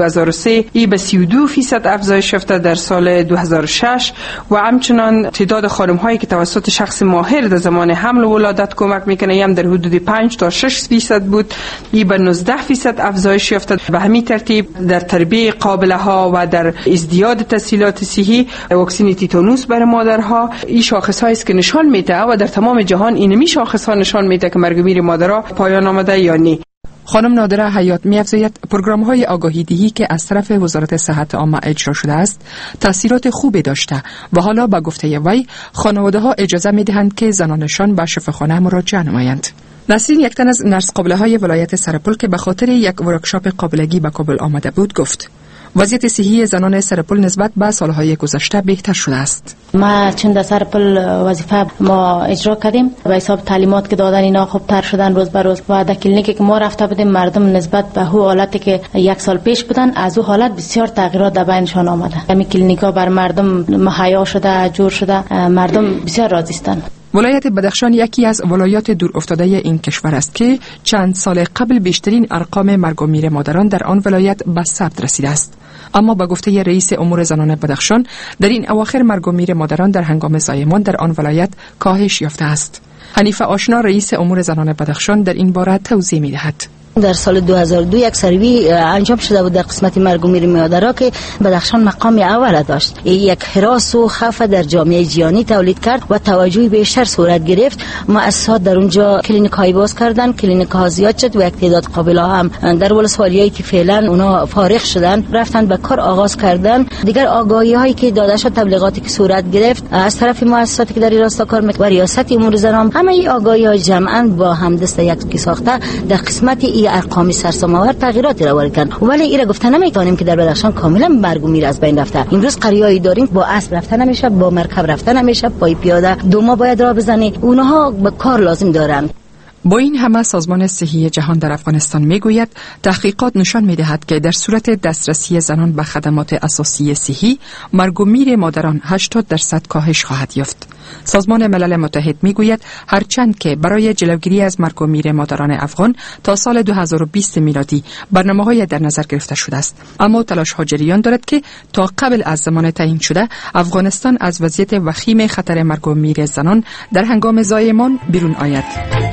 سه ای به سی و دو فیصد افزایش یافته در سال دو هزار و شش و همچنان تعداد خانم هایی که توسط شخص ماهر در زمان حمل و ولادت کمک میکنه هم در حدود پنج تا شش فیصد بود، ای به نوزده فیصد افزایش یافته. به همین ترتیب در تربیه قابله ها و در ازدیاد تسهیلات صحی واکسن تیتانوس برای مادرها این شاخص هایی است که نشان میده و در تمام جهان اینمی شاخص ها نشان میده که مرگ و میر مادرها پایان آمده یا نه. خانم نادره حیات می‌افزاید پروگرام‌های آگاهی‌دهی که از طرف وزارت صحت عامه اجرا شده است تاثیرات خوبی داشته و حالا با گفته وی خانواده‌ها اجازه می‌دهند که زنانشان به شفاخانه مراجعه نمایند. نسرین، یک تن از نرس قابله‌های ولایت سرپل که به خاطر یک ورکشاپ قابلگی به کابل آمده بود گفت وضعیت صحی زنان سرپل نسبت به سالهای گذشته بهتر شده است. ما چون در سرپل وظیفه ما اجرا کردیم به حساب تعلیمات که دادن اینا خوبتر شدن روز به روز و در کلینیکی که ما رفته بودیم مردم نسبت به او حالتی که یک سال پیش بودن از او حالت بسیار تغییرات در بینشان آمده. همین کلینیکا بر مردم مهیا شده، جور شده، مردم بسیار راضی هستند. ولایت بدخشان یکی از ولایات دور افتاده این کشور است که چند سال قبل بیشترین ارقام مرگ و میر مادران در آن ولایت به ثبت رسیده است. اما با گفته رئیس امور زنان بدخشان در این اواخر مرگ و میر مادران در هنگام زایمان در آن ولایت کاهش یافته است. حنیفه آشنا رئیس امور زنان بدخشان در این باره توضیح می‌دهد. در سال دو هزار و دو یک سروی انجام شده بود در قسمت مرگ و میر مادرها که بدخشان مقام اول داشت. یک هراس و خوف در جامعه جهانی تولید کرد و توجهی بیشتر صورت گرفت. مؤسسات در اونجا کلینیک‌های باز کردن، کلینیک‌ها زیاد شد و یک تعداد قابله هم در ولسوالیایی که فعلا اونا فارغ شدن رفتن به کار آغاز کردن. دیگر آگاهی‌هایی که داده شد، تبلیغاتی که صورت گرفت از طرف مؤسساتی که در این راستا کار می‌کنند و ریاست امور زنان، همه این آگاهی‌ها جمعاً با همدست یک کی ساخته در قسمت ای ارقام سرسام‌آور تغییراتی را وارد کردن. ولی اینا گفته نمیتونیم که در بدخشان کاملا مرگ و میر از بین رفته. امروز قریه‌ای داریم با اسب رفتن نمیشه، با مرکب رفتن نمیشه، پای پیاده دو ماه باید راه بزنی. اونها به کار لازم دارن. با این همه سازمان صحی جهان در افغانستان میگوید تحقیقات نشان میدهد که در صورت دسترسی زنان به خدمات اساسی صحی مرگ و میر مادران هشتاد درصد کاهش خواهد یافت. سازمان ملل متحد میگوید هرچند که برای جلوگیری از مرگ و میر مادران افغان تا سال دو هزار و بیست میلادی برنامه‌های در نظر گرفته شده است، اما تلاش‌ها جریان دارد که تا قبل از زمان تعیین شده افغانستان از وضعیت وخیم خطر مرگ و میر زنان در هنگام زایمان بیرون آید.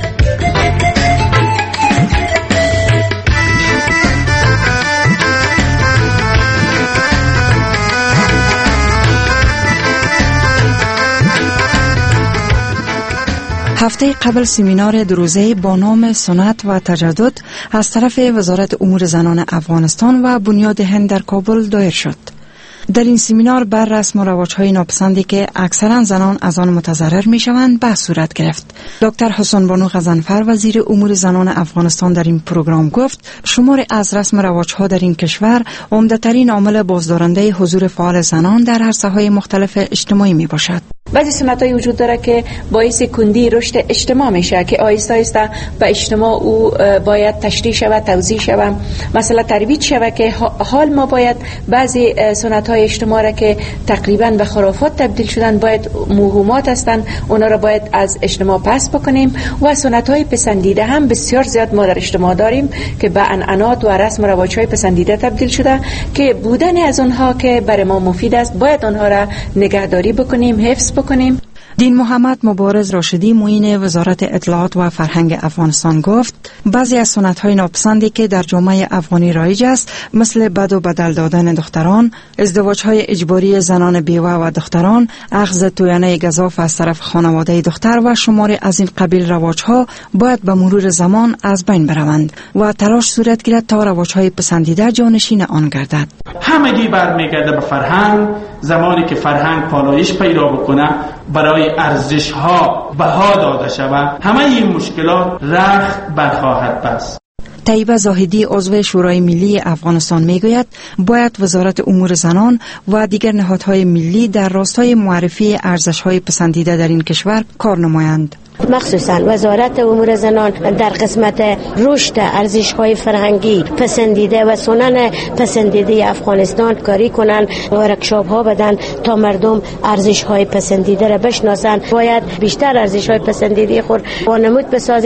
هفته قبل سمینار دو روزه با نام سنت و تجدد از طرف وزارت امور زنان افغانستان و بنیاد هند در کابل دایر شد. در این سمینار بر رسم و رواج‌های ناپسندی که اکثرا زنان از آن متضرر می‌شوند بحث صورت گرفت. دکتر حسن بانو غضنفر وزیر امور زنان افغانستان در این پروگرام گفت شمار از رسم و رواج‌ها در این کشور عمده‌ترین عامل بازدارنده حضور فعال زنان در عرصه‌های مختلف اجتماعی میباشد. بعضی سنت‌های وجود داره که باعث کندی رشد اجتماع میشه که آهسته آهسته به اجتماع او باید تشریح شود، توضیح شود، مثلا ترویج شود که حال ما باید بعضی سنت‌های اجتماع را که تقریبا به خرافات تبدیل شدن، باید موهومات هستند، اونا را باید از اجتماع پس بکنیم و سنت‌های پسندیده هم بسیار زیاد ما در اجتماع داریم که به عنعنات و رسم و رواج‌های پسندیده تبدیل شده که بودن از آنها که برای ما مفید است باید آنها را نگهداری بکنیم، حفظ بکنیم. دین محمد مبارز راشدی معین وزارت اطلاعات و فرهنگ افغانستان گفت بعضی از سنت‌های ناپسندی که در جامعه افغانی رایج است مثل بد و بدل دادن دختران، ازدواج‌های اجباری زنان بیوه و دختران، اخذ تویانه گزاف از طرف خانواده دختر و شمار از این قبیل رواج‌ها باید به مرور زمان از بین بروند و تلاش صورت گیرد تا رواج‌های پسندیده جانشین آن گردد. همگی برمیگرده به فرهنگ. زمانی که فرهنگ پالایش پیدا بکنه برای ارزش ها بها داده شود همه این مشکلات رخت برخواهد بست. طیبه زاهدی عضو شورای ملی افغانستان میگوید باید وزارت امور زنان و دیگر نهادهای ملی در راستای معرفی ارزش‌های پسندیده در این کشور کار نمایند. مخصوصا وزارت امور زنان در قسمت رشد ارزش‌های فرهنگی پسندیده و سنن پسندیده افغانستان کاری کنند، ورکشاپ‌ها بدن تا مردم ارزش‌های پسندیده را بشناسند. باید بیشتر ارزش‌های پسندیده خود وانمود بسازید.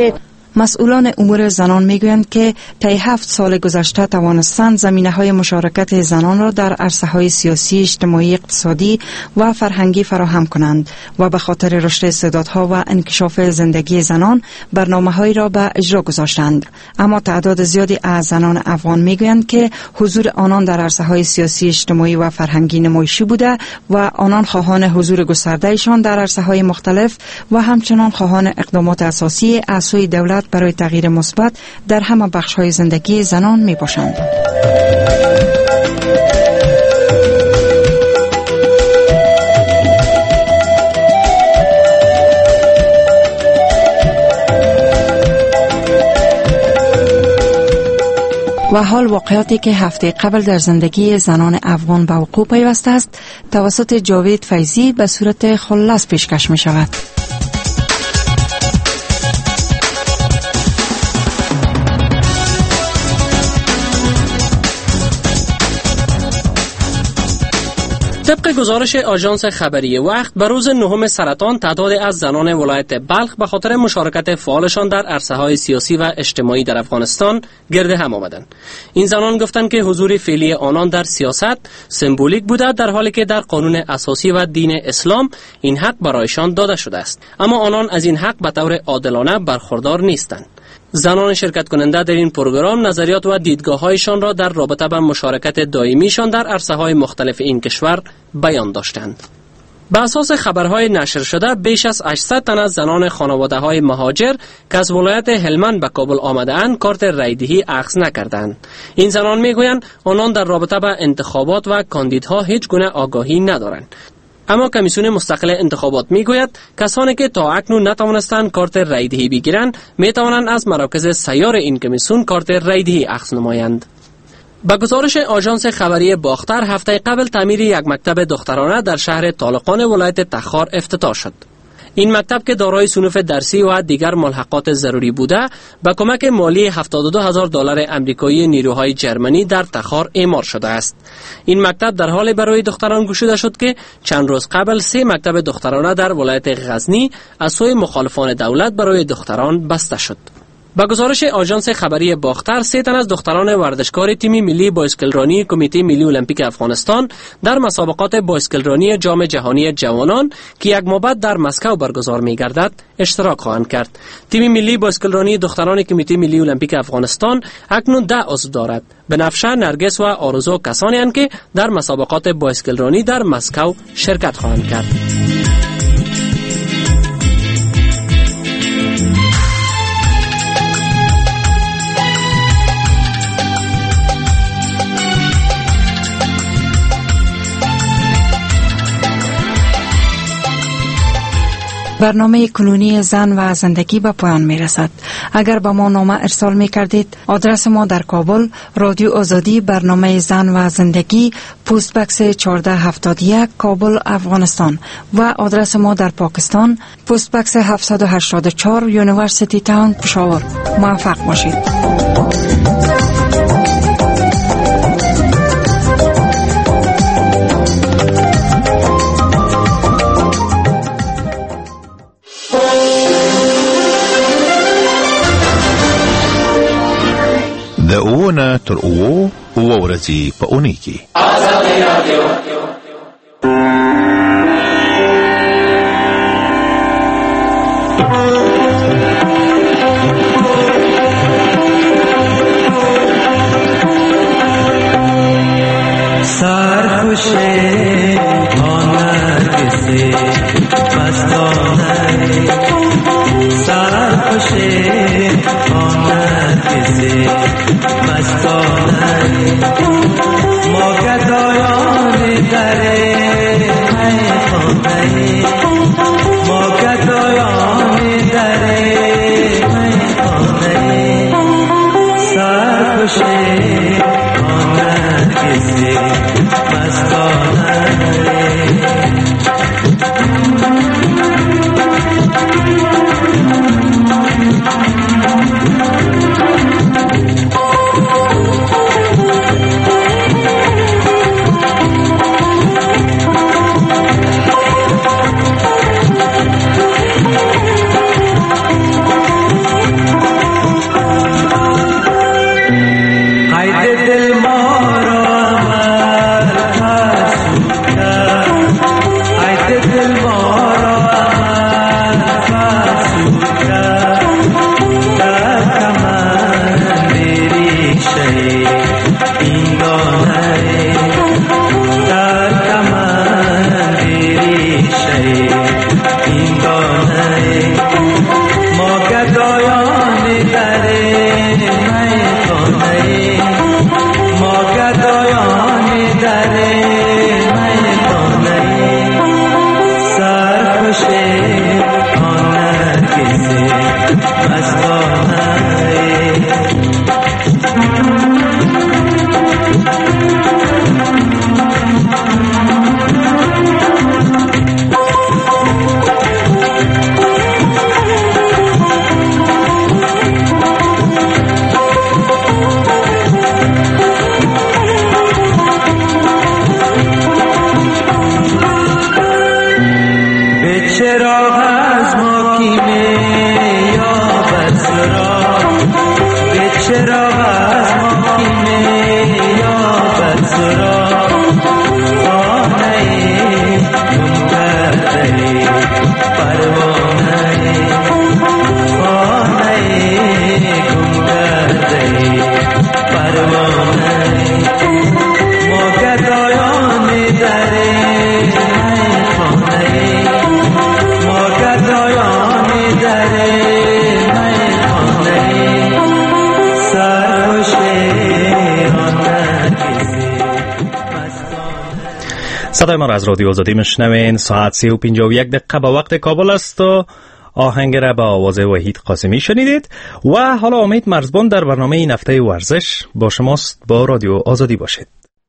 مسئولان امور زنان میگویند که طی هفت سال گذشته توانستند زمینه‌های مشارکت زنان را در عرصه‌های سیاسی، اجتماعی، اقتصادی و فرهنگی فراهم کنند و به خاطر رشد استعدادها و انکشاف زندگی زنان برنامه‌هایی را به اجرا گذاشتند. اما تعداد زیادی از زنان افغان میگویند که حضور آنان در عرصه‌های سیاسی، اجتماعی و فرهنگی نمایشی بوده و آنان خواهان حضور گسترده‌شان در عرصه‌های مختلف و همچنان خواهان اقدامات اساسی از سوی دولت برای تغییر مثبت در همه بخش‌های زندگی زنان میباشند. و حال واقعاتی که هفته قبل در زندگی زنان افغان به وقوع پیوسته است توسط جاوید فیضی به صورت خلاص پیشکش می شود. طبق گزارش آژانس خبری وقت به روز نهم سرطان تعداد از زنان ولایت بلخ به خاطر مشارکت فعالشان در عرصه‌های سیاسی و اجتماعی در افغانستان گرد هم آمدند. این زنان گفتند که حضور فعلی آنان در سیاست سمبولیک بوده، در حالی که در قانون اساسی و دین اسلام این حق برایشان داده شده است، اما آنان از این حق به طور عادلانه برخوردار نیستند. زنان شرکت کننده در این پروگرام نظریات و دیدگاه‌هایشان را در رابطه با مشارکت دائمیشان در عرصه‌های مختلف این کشور بیان داشتند. به اساس خبرهای نشر شده بیش از هشتصد تن از زنان خانواده‌های مهاجر که از ولایت هلمند به کابل آمده‌اند کارت رایدهی اخذ نکردند. این زنان میگویند آنان در رابطه با انتخابات و کاندیدها هیچ گونه آگاهی ندارند. اما کمیسیون مستقل انتخابات میگوید کسانی که تا اکنون نتوانستند کارت رایدهی بگیرند میتوانند از مراکز سیار این کمیسیون کارت رایدهی اخذ نمایند. با گزارش آژانس خبری باختر هفته قبل تعمیر یک مکتب دخترانه در شهر طالقان ولایت تخار افتتاح شد. این مکتب که دارای صنوف درسی و دیگر ملحقات ضروری بوده با کمک مالی هفتاد و دو هزار دلار آمریکایی نیروهای جرمنی در تخار اعمار شده است. این مکتب در حال برای دختران گشوده شد که چند روز قبل سه مکتب دخترانه در ولایت غزنی از سوی مخالفان دولت برای دختران بسته شد. با گزارش آژانس خبری باختر سه تن از دختران ورزشکار تیم ملی بایسکلرانی کمیته ملی المپیک افغانستان در مسابقات بایسکلرانی جام جهانی جوانان که یک ماه بعد در مسکو برگزار می‌گردد اشتراک خواهند کرد. تیم ملی بایسکلرانی دختران کمیته ملی المپیک افغانستان اکنون ده عضو دارد. بنفشه، نرگس و آرزو کسانی اند که در مسابقات بایسکلرانی در مسکو شرکت خواهند کرد. برنامه کنونی زن و زندگی به پایان می رسد. اگر به ما نامه ارسال می کردید آدرس ما در کابل رادیو آزادی برنامه زن و زندگی پست بکس چهارده هفتاد و یک کابل افغانستان و آدرس ما در پاکستان پست بکس هفتصد و هشتاد و چهار یونیورسیتی تاون پشاور. موفق باشید. د اوونه تر اوو اوه ورځې په اونۍ کې آزادي رادیو سر خوشه آنه کسی مستانه سر خوشه آنه کسی مستانه ما گدایان دره میخانه ما گدایان دره میخانه سر خوشه آنه کسی مستانه صدای ما را از رادیو آزادی میشنوین. ساعت سی و پنجاه و یک دقیقه به وقت کابل است و آهنگ را به آواز وحید قاسمی شنیدید. و حالا امید مرزبان در برنامه این هفته ورزش با شماست. با رادیو آزادی باشید.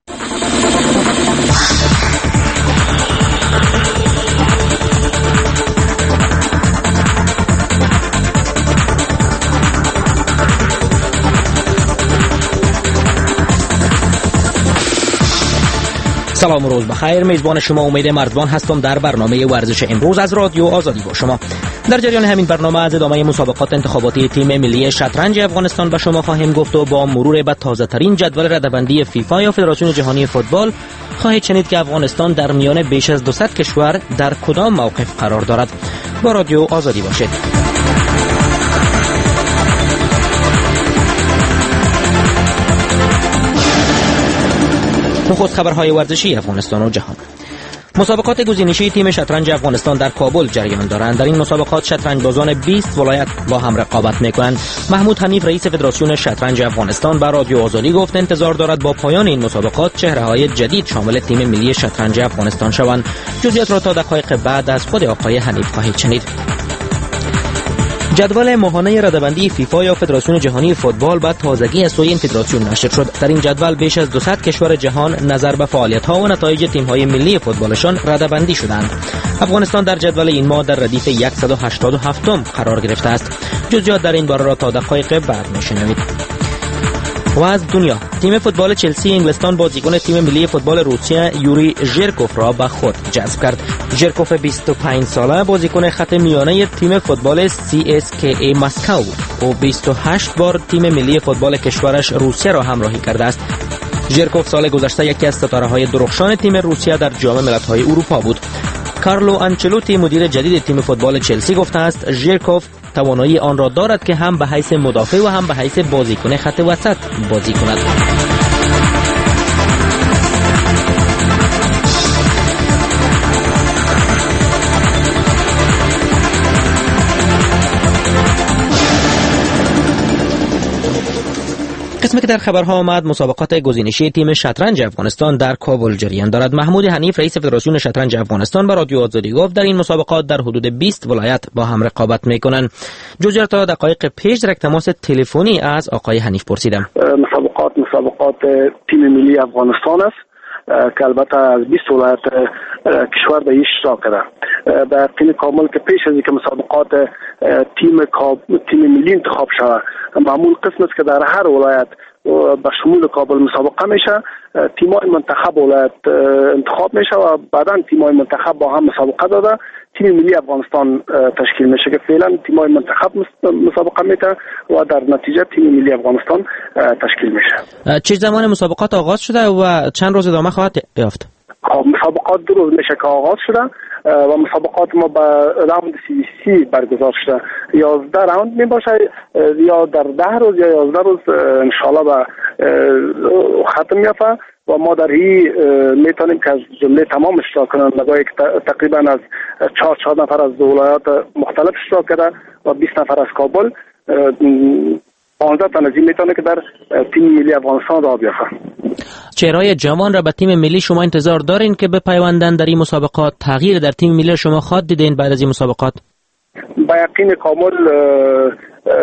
سلام و روز بخیر. میزبان شما امید مرزبان هستم در برنامه ورزش امروز از رادیو آزادی با شما. در جریان همین برنامه از ادامه مسابقات انتخاباتی تیم ملی شطرنج افغانستان به شما خواهیم گفت و با مرور به تازه ترین جدول رده‌بندی فیفا یا فدراسیون جهانی فوتبال خواهید شنید که افغانستان در میان بیش از دویست کشور در کدام موقف قرار دارد. با رادیو آزادی باشید. نخست خبرهای ورزشی افغانستان و جهان. مسابقات گزینشی تیم شطرنج افغانستان در کابل جریان دارند. در این مسابقات شطرنج بازان بیست ولایت با هم رقابت میکنند. محمود حنیف رئیس فدراسیون شطرنج افغانستان به رادیو آزادی گفت انتظار دارد با پایان این مسابقات چهره‌های جدید شامل تیم ملی شطرنج افغانستان شوند. جزئیات را تا دقایق بعد از خود آقای حنیف خواهید شنید. جدول ماهانه رده‌بندی فیفا یا فدراسیون جهانی فوتبال با تازگی از سوی این فدراسیون نشر شد. در این جدول بیش از دویست کشور جهان نظر به فعالیت‌ها و نتایج تیم‌های ملی فوتبالشان رده‌بندی شدند. افغانستان در جدول این ماه در ردیف صد و هشتاد و هفت قرار گرفته است. جزئیات در این باره را تا دقایق بعد می‌شنوید. و از دنیا، تیم فوتبال چلسی انگلستان بازیکن تیم ملی فوتبال روسیه یوری ژیرکوف را به خود جذب کرد. ژیرکوف بیست و پنج ساله بازیکن خط میانه تیم فوتبال سی اس کی ای مسکو و بیست و هشت بار تیم ملی فوتبال کشورش روسیه را همراهی کرده است. ژیرکوف سال گذشته یکی از ستاره‌های درخشان تیم روسیه در جام ملت‌های اروپا بود. کارلو آنچلوتی مدیر جدید تیم فوتبال چلسی گفته است ژیرکوف توانایی آن را دارد که هم به حیث مدافع و هم به حیث بازیکن خط وسط بازی کند. قسمی که در خبرها آمد مسابقات گزینشی تیم شطرنج افغانستان در کابل جریان دارد. محمود حنیف رئیس فدراسیون شطرنج افغانستان به رادیو آزادی گفت در این مسابقات در حدود بیست ولایت با هم رقابت میکنند. جزئیات تا دقایق پیش در تماس تلفنی از آقای حنیف پرسیدم. مسابقات مسابقات تیم ملی افغانستان است که البته از بیست ولایت کشور به ایش اشتراک کرده. به یقین کامل که پیش از اینکه مسابقات تیم تیم ملی انتخاب شود معمول قسم است که در هر ولایت به شمول کابل مسابقه میشه. تیمای منتخب ولایت انتخاب میشه و بعدا تیمای منتخب با هم مسابقه داده تیم ملی افغانستان تشکیل میشه که فعلا تیمای منتخب مسابقه میده و در نتیجه تیم ملی افغانستان تشکیل میشه. چه زمان مسابقات آغاز شده و چند روز ادامه خواهد یافت؟ مسابقات دو روز میشه که آغاز شده و مسابقات ما به راوند سی سی برگزار شده. یازده راوند می باشه یا در ده روز یا یازده روز انشاءالله به ختم میافته و ما در این میتونیم که از جمله تمام اشتراک کنندگان که تقریبا از چهار چهار نفر از ولایات مختلف اشتراک کرده و بیست نفر از کابل پانزده تن از این میتونه که در تیم ملی افغانستان را بیافته. چهرهای جوان را به تیم ملی شما انتظار دارین که بپیوندن در این مسابقات؟ تغییر در تیم ملی شما خواهد دیدین بعد از این مسابقات؟ با یقین کامل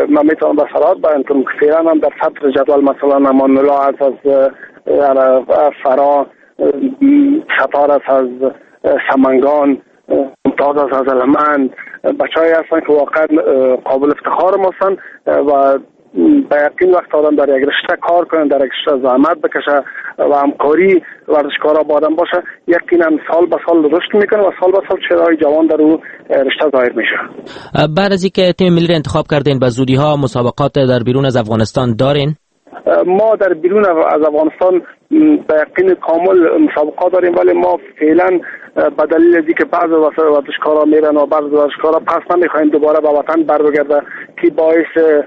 من میتونم به صراحت بیان کنم که فعلا هم در سطر جدول مثلا امان الله از از فرا، شطار است از سمنگان، ممتاز است از المند، بچه‌ای هستن که واقعا قابل افتخار ما هستن و به یقین وقت آدم در یک رشته کار کنه، در یک رشته زحمت بکشه و همکاری ورزشکارا با آدم باشه، یقینا سال به سال رشد میکنه و سال به سال چهره‌های جوان در او رشته ظاهر میشه. بعد از اینکه تیم ملی رو انتخاب کردین، به زودی ها مسابقات در بیرون از افغانستان دارین؟ ما در بیرون از افغانستان به یقین کامل مسابقات داریم، ولی ما فعلا به دلیل از اینکه بعضی ورزشکارا میرن و بعضی ورزشکارا پس نمیخواین دوباره به وطن برگرده که باعث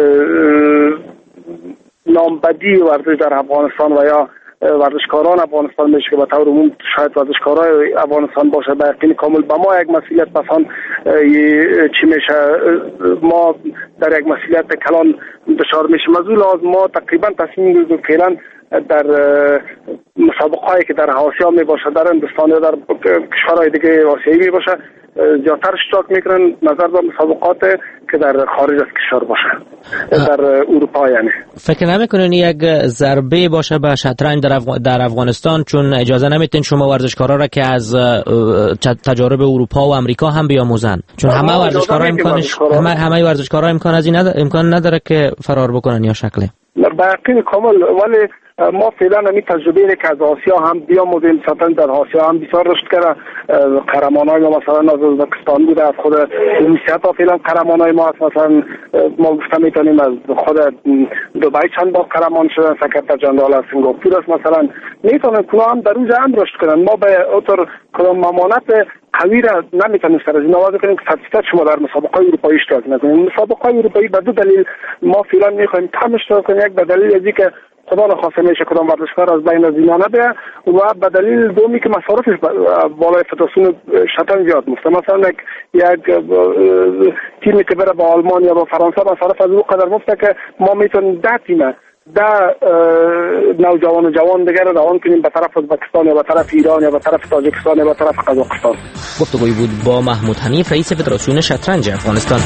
نامبدی ورزش در افغانستان و یا ورزشکاران افغانستان میشه که به طور عموم شاید ورزشکارای افغانستان باشه، به یقین کامل به ما یک مسئولیت پسان چی میشه، ما در یک مسئولیت کلان دچار میشیم. از اون لحاظ ما تقریبا تصمیم گرفتیم فعلا در مسابقه‌ای که در آسیا می باشه، در هندوستان یا در کشورهای دیگه آسیایی می باشه، زیادتر اشتراک میکنن نظر به مسابقات که در خارج از کشور باشه، در اروپا. یعنی فکر نمیکنین یک ضربه باشه به شطرنج در, افغ... در افغانستان، چون اجازه نمیتین شما ورزشکارا را که از تجارب اروپا و امریکا هم بیاموزن، چون همه ورزشکارا امکانش همه همه ورزشکارا امکان از این نداره، امکان نداره که فرار بکنن یا شکلی به یقین کامل. ولی ما فعلا همین تجربه که از آسیا هم بیاموزیم، مثلا در آسیا هم بسیار رشد کرده، قهرمانای ما مثلا از ازبکستان بوده، از خود روسیه تا فعلا قهرمانای ما هست، مثلا ما گفتم میتونیم از خود دبی چند بار قهرمان شدن، سکرتر جنرال از سنگاپور است مثلا، میتونن کلا هم در اونجا هم رشد کنن. ما به اطور کدام ممانعت قوی را نمیتونیم سر از این آواز کنیم که تفصیلات شما در مسابقه اروپایی اشتراک نکنیم. مسابقه اروپایی به دو دلیل ما فعلا میخوایم کم اشتراک کنیم، یک به دلیل از اینکه خدا نخواسته میشه کدام ورزشکار از بین از اینا نبیه و به دلیل دومی که مصارفش بالای فدراسیون شطرنج زیاد مفته. مثلا یک یک تیمی که بره با آلمان یا با فرانسه مصارف از او قدر مفته که ما میتونیم ده تیمه ده نوجوان و جوان دیگر رو روان کنیم به طرف ازبکستان یا به طرف ایران یا به طرف تاجیکستان یا به طرف قزاقستان. گفتگوی بود با محمود حنیف، رئیس فدراسیون شطرنج افغانستان.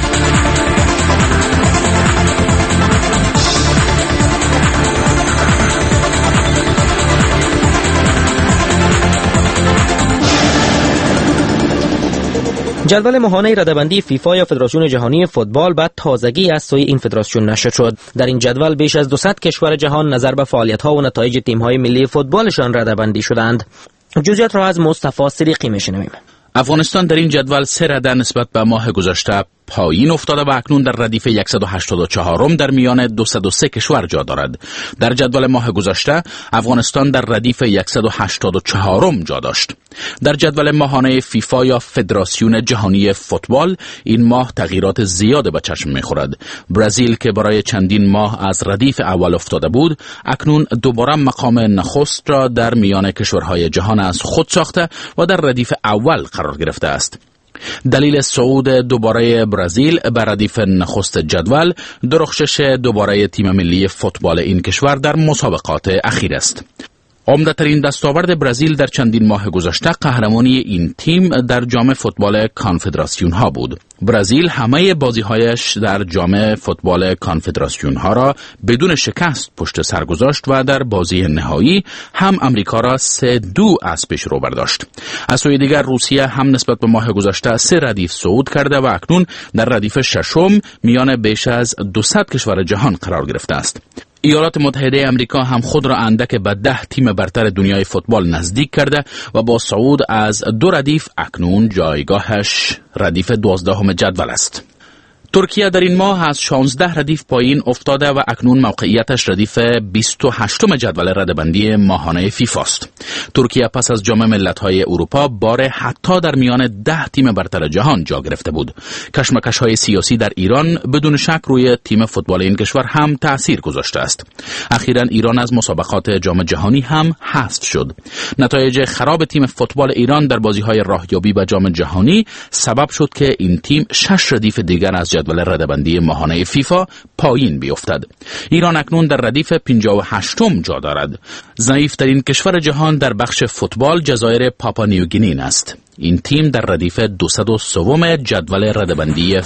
جدول ماهانه رده‌بندی فیفا یا فدراسیون جهانی فوتبال بعد تازگی از سوی این فدراسیون نشر شد. در این جدول بیش از دویست کشور جهان نظر به فعالیت‌ها و نتایج تیم‌های ملی فوتبالشان رده‌بندی شدند. جزئیات را از مصطفی صدیقی میشنویم. افغانستان در این جدول سه رده نسبت به ماه گذشته پایین افتاده و اکنون در ردیف صد و هشتاد و چهار در میان دویست و سه کشور جا دارد. در جدول ماه گذشته افغانستان در ردیف صد و هشتاد و چهار جا داشت. در جدول ماهانه فیفا یا فدراسیون جهانی فوتبال این ماه تغییرات زیاد به چشم می‌خورد. برزیل که برای چندین ماه از ردیف اول افتاده بود، اکنون دوباره مقام نخست را در میان کشورهای جهان از خود ساخته و در ردیف اول قرار گرفته است. دلیل صعود دوباره برزیل به ردیف نخست جدول درخشش دوباره تیم ملی فوتبال این کشور در مسابقات اخیر است. عمده‌ترین دستاورد برزیل در چندین ماه گذشته قهرمانی این تیم در جام فوتبال کانفدراسیون ها بود. برزیل همه بازی‌هایش در جام فوتبال کانفدراسیون ها را بدون شکست پشت سر گذاشت و در بازی نهایی هم امریکا را سه دو از پیش رو برداشت. از سوی دیگر روسیه هم نسبت به ماه گذشته سه ردیف صعود کرده و اکنون در ردیف ششم میان بیش از دویست کشور جهان قرار گرفته است. ایالات متحده امریکا هم خود را اندک به ده تیم برتر دنیای فوتبال نزدیک کرده و با صعود از دو ردیف اکنون جایگاهش ردیف دوازدهم جدول است. ترکیه در این ماه از شانزده ردیف پایین افتاده و اکنون موقعیتش ردیف بیست و هشتم جدول رده‌بندی ماهانه فیفا است. ترکیه پس از جام ملت‌های اروپا بار حتی در میان ده تیم برتر جهان جا گرفته بود. کشمکش‌های سیاسی در ایران بدون شک روی تیم فوتبال این کشور هم تأثیر گذاشته است. اخیراً ایران از مسابقات جام جهانی هم حذف شد. نتایج خراب تیم فوتبال ایران در بازی‌های راهیابی به جام جهانی سبب شد که این تیم شش ردیف دیگر از جدول رده‌بندی ماهانه فیفا پایین بیفتد. ایران اکنون در ردیف پنجاه و هشتم جا دارد. ضعیف‌ترین کشور جهان در بخش فوتبال جزایر پاپا نیوگینی است. این تیم در ردیف دویست و سه جدول رده‌بندی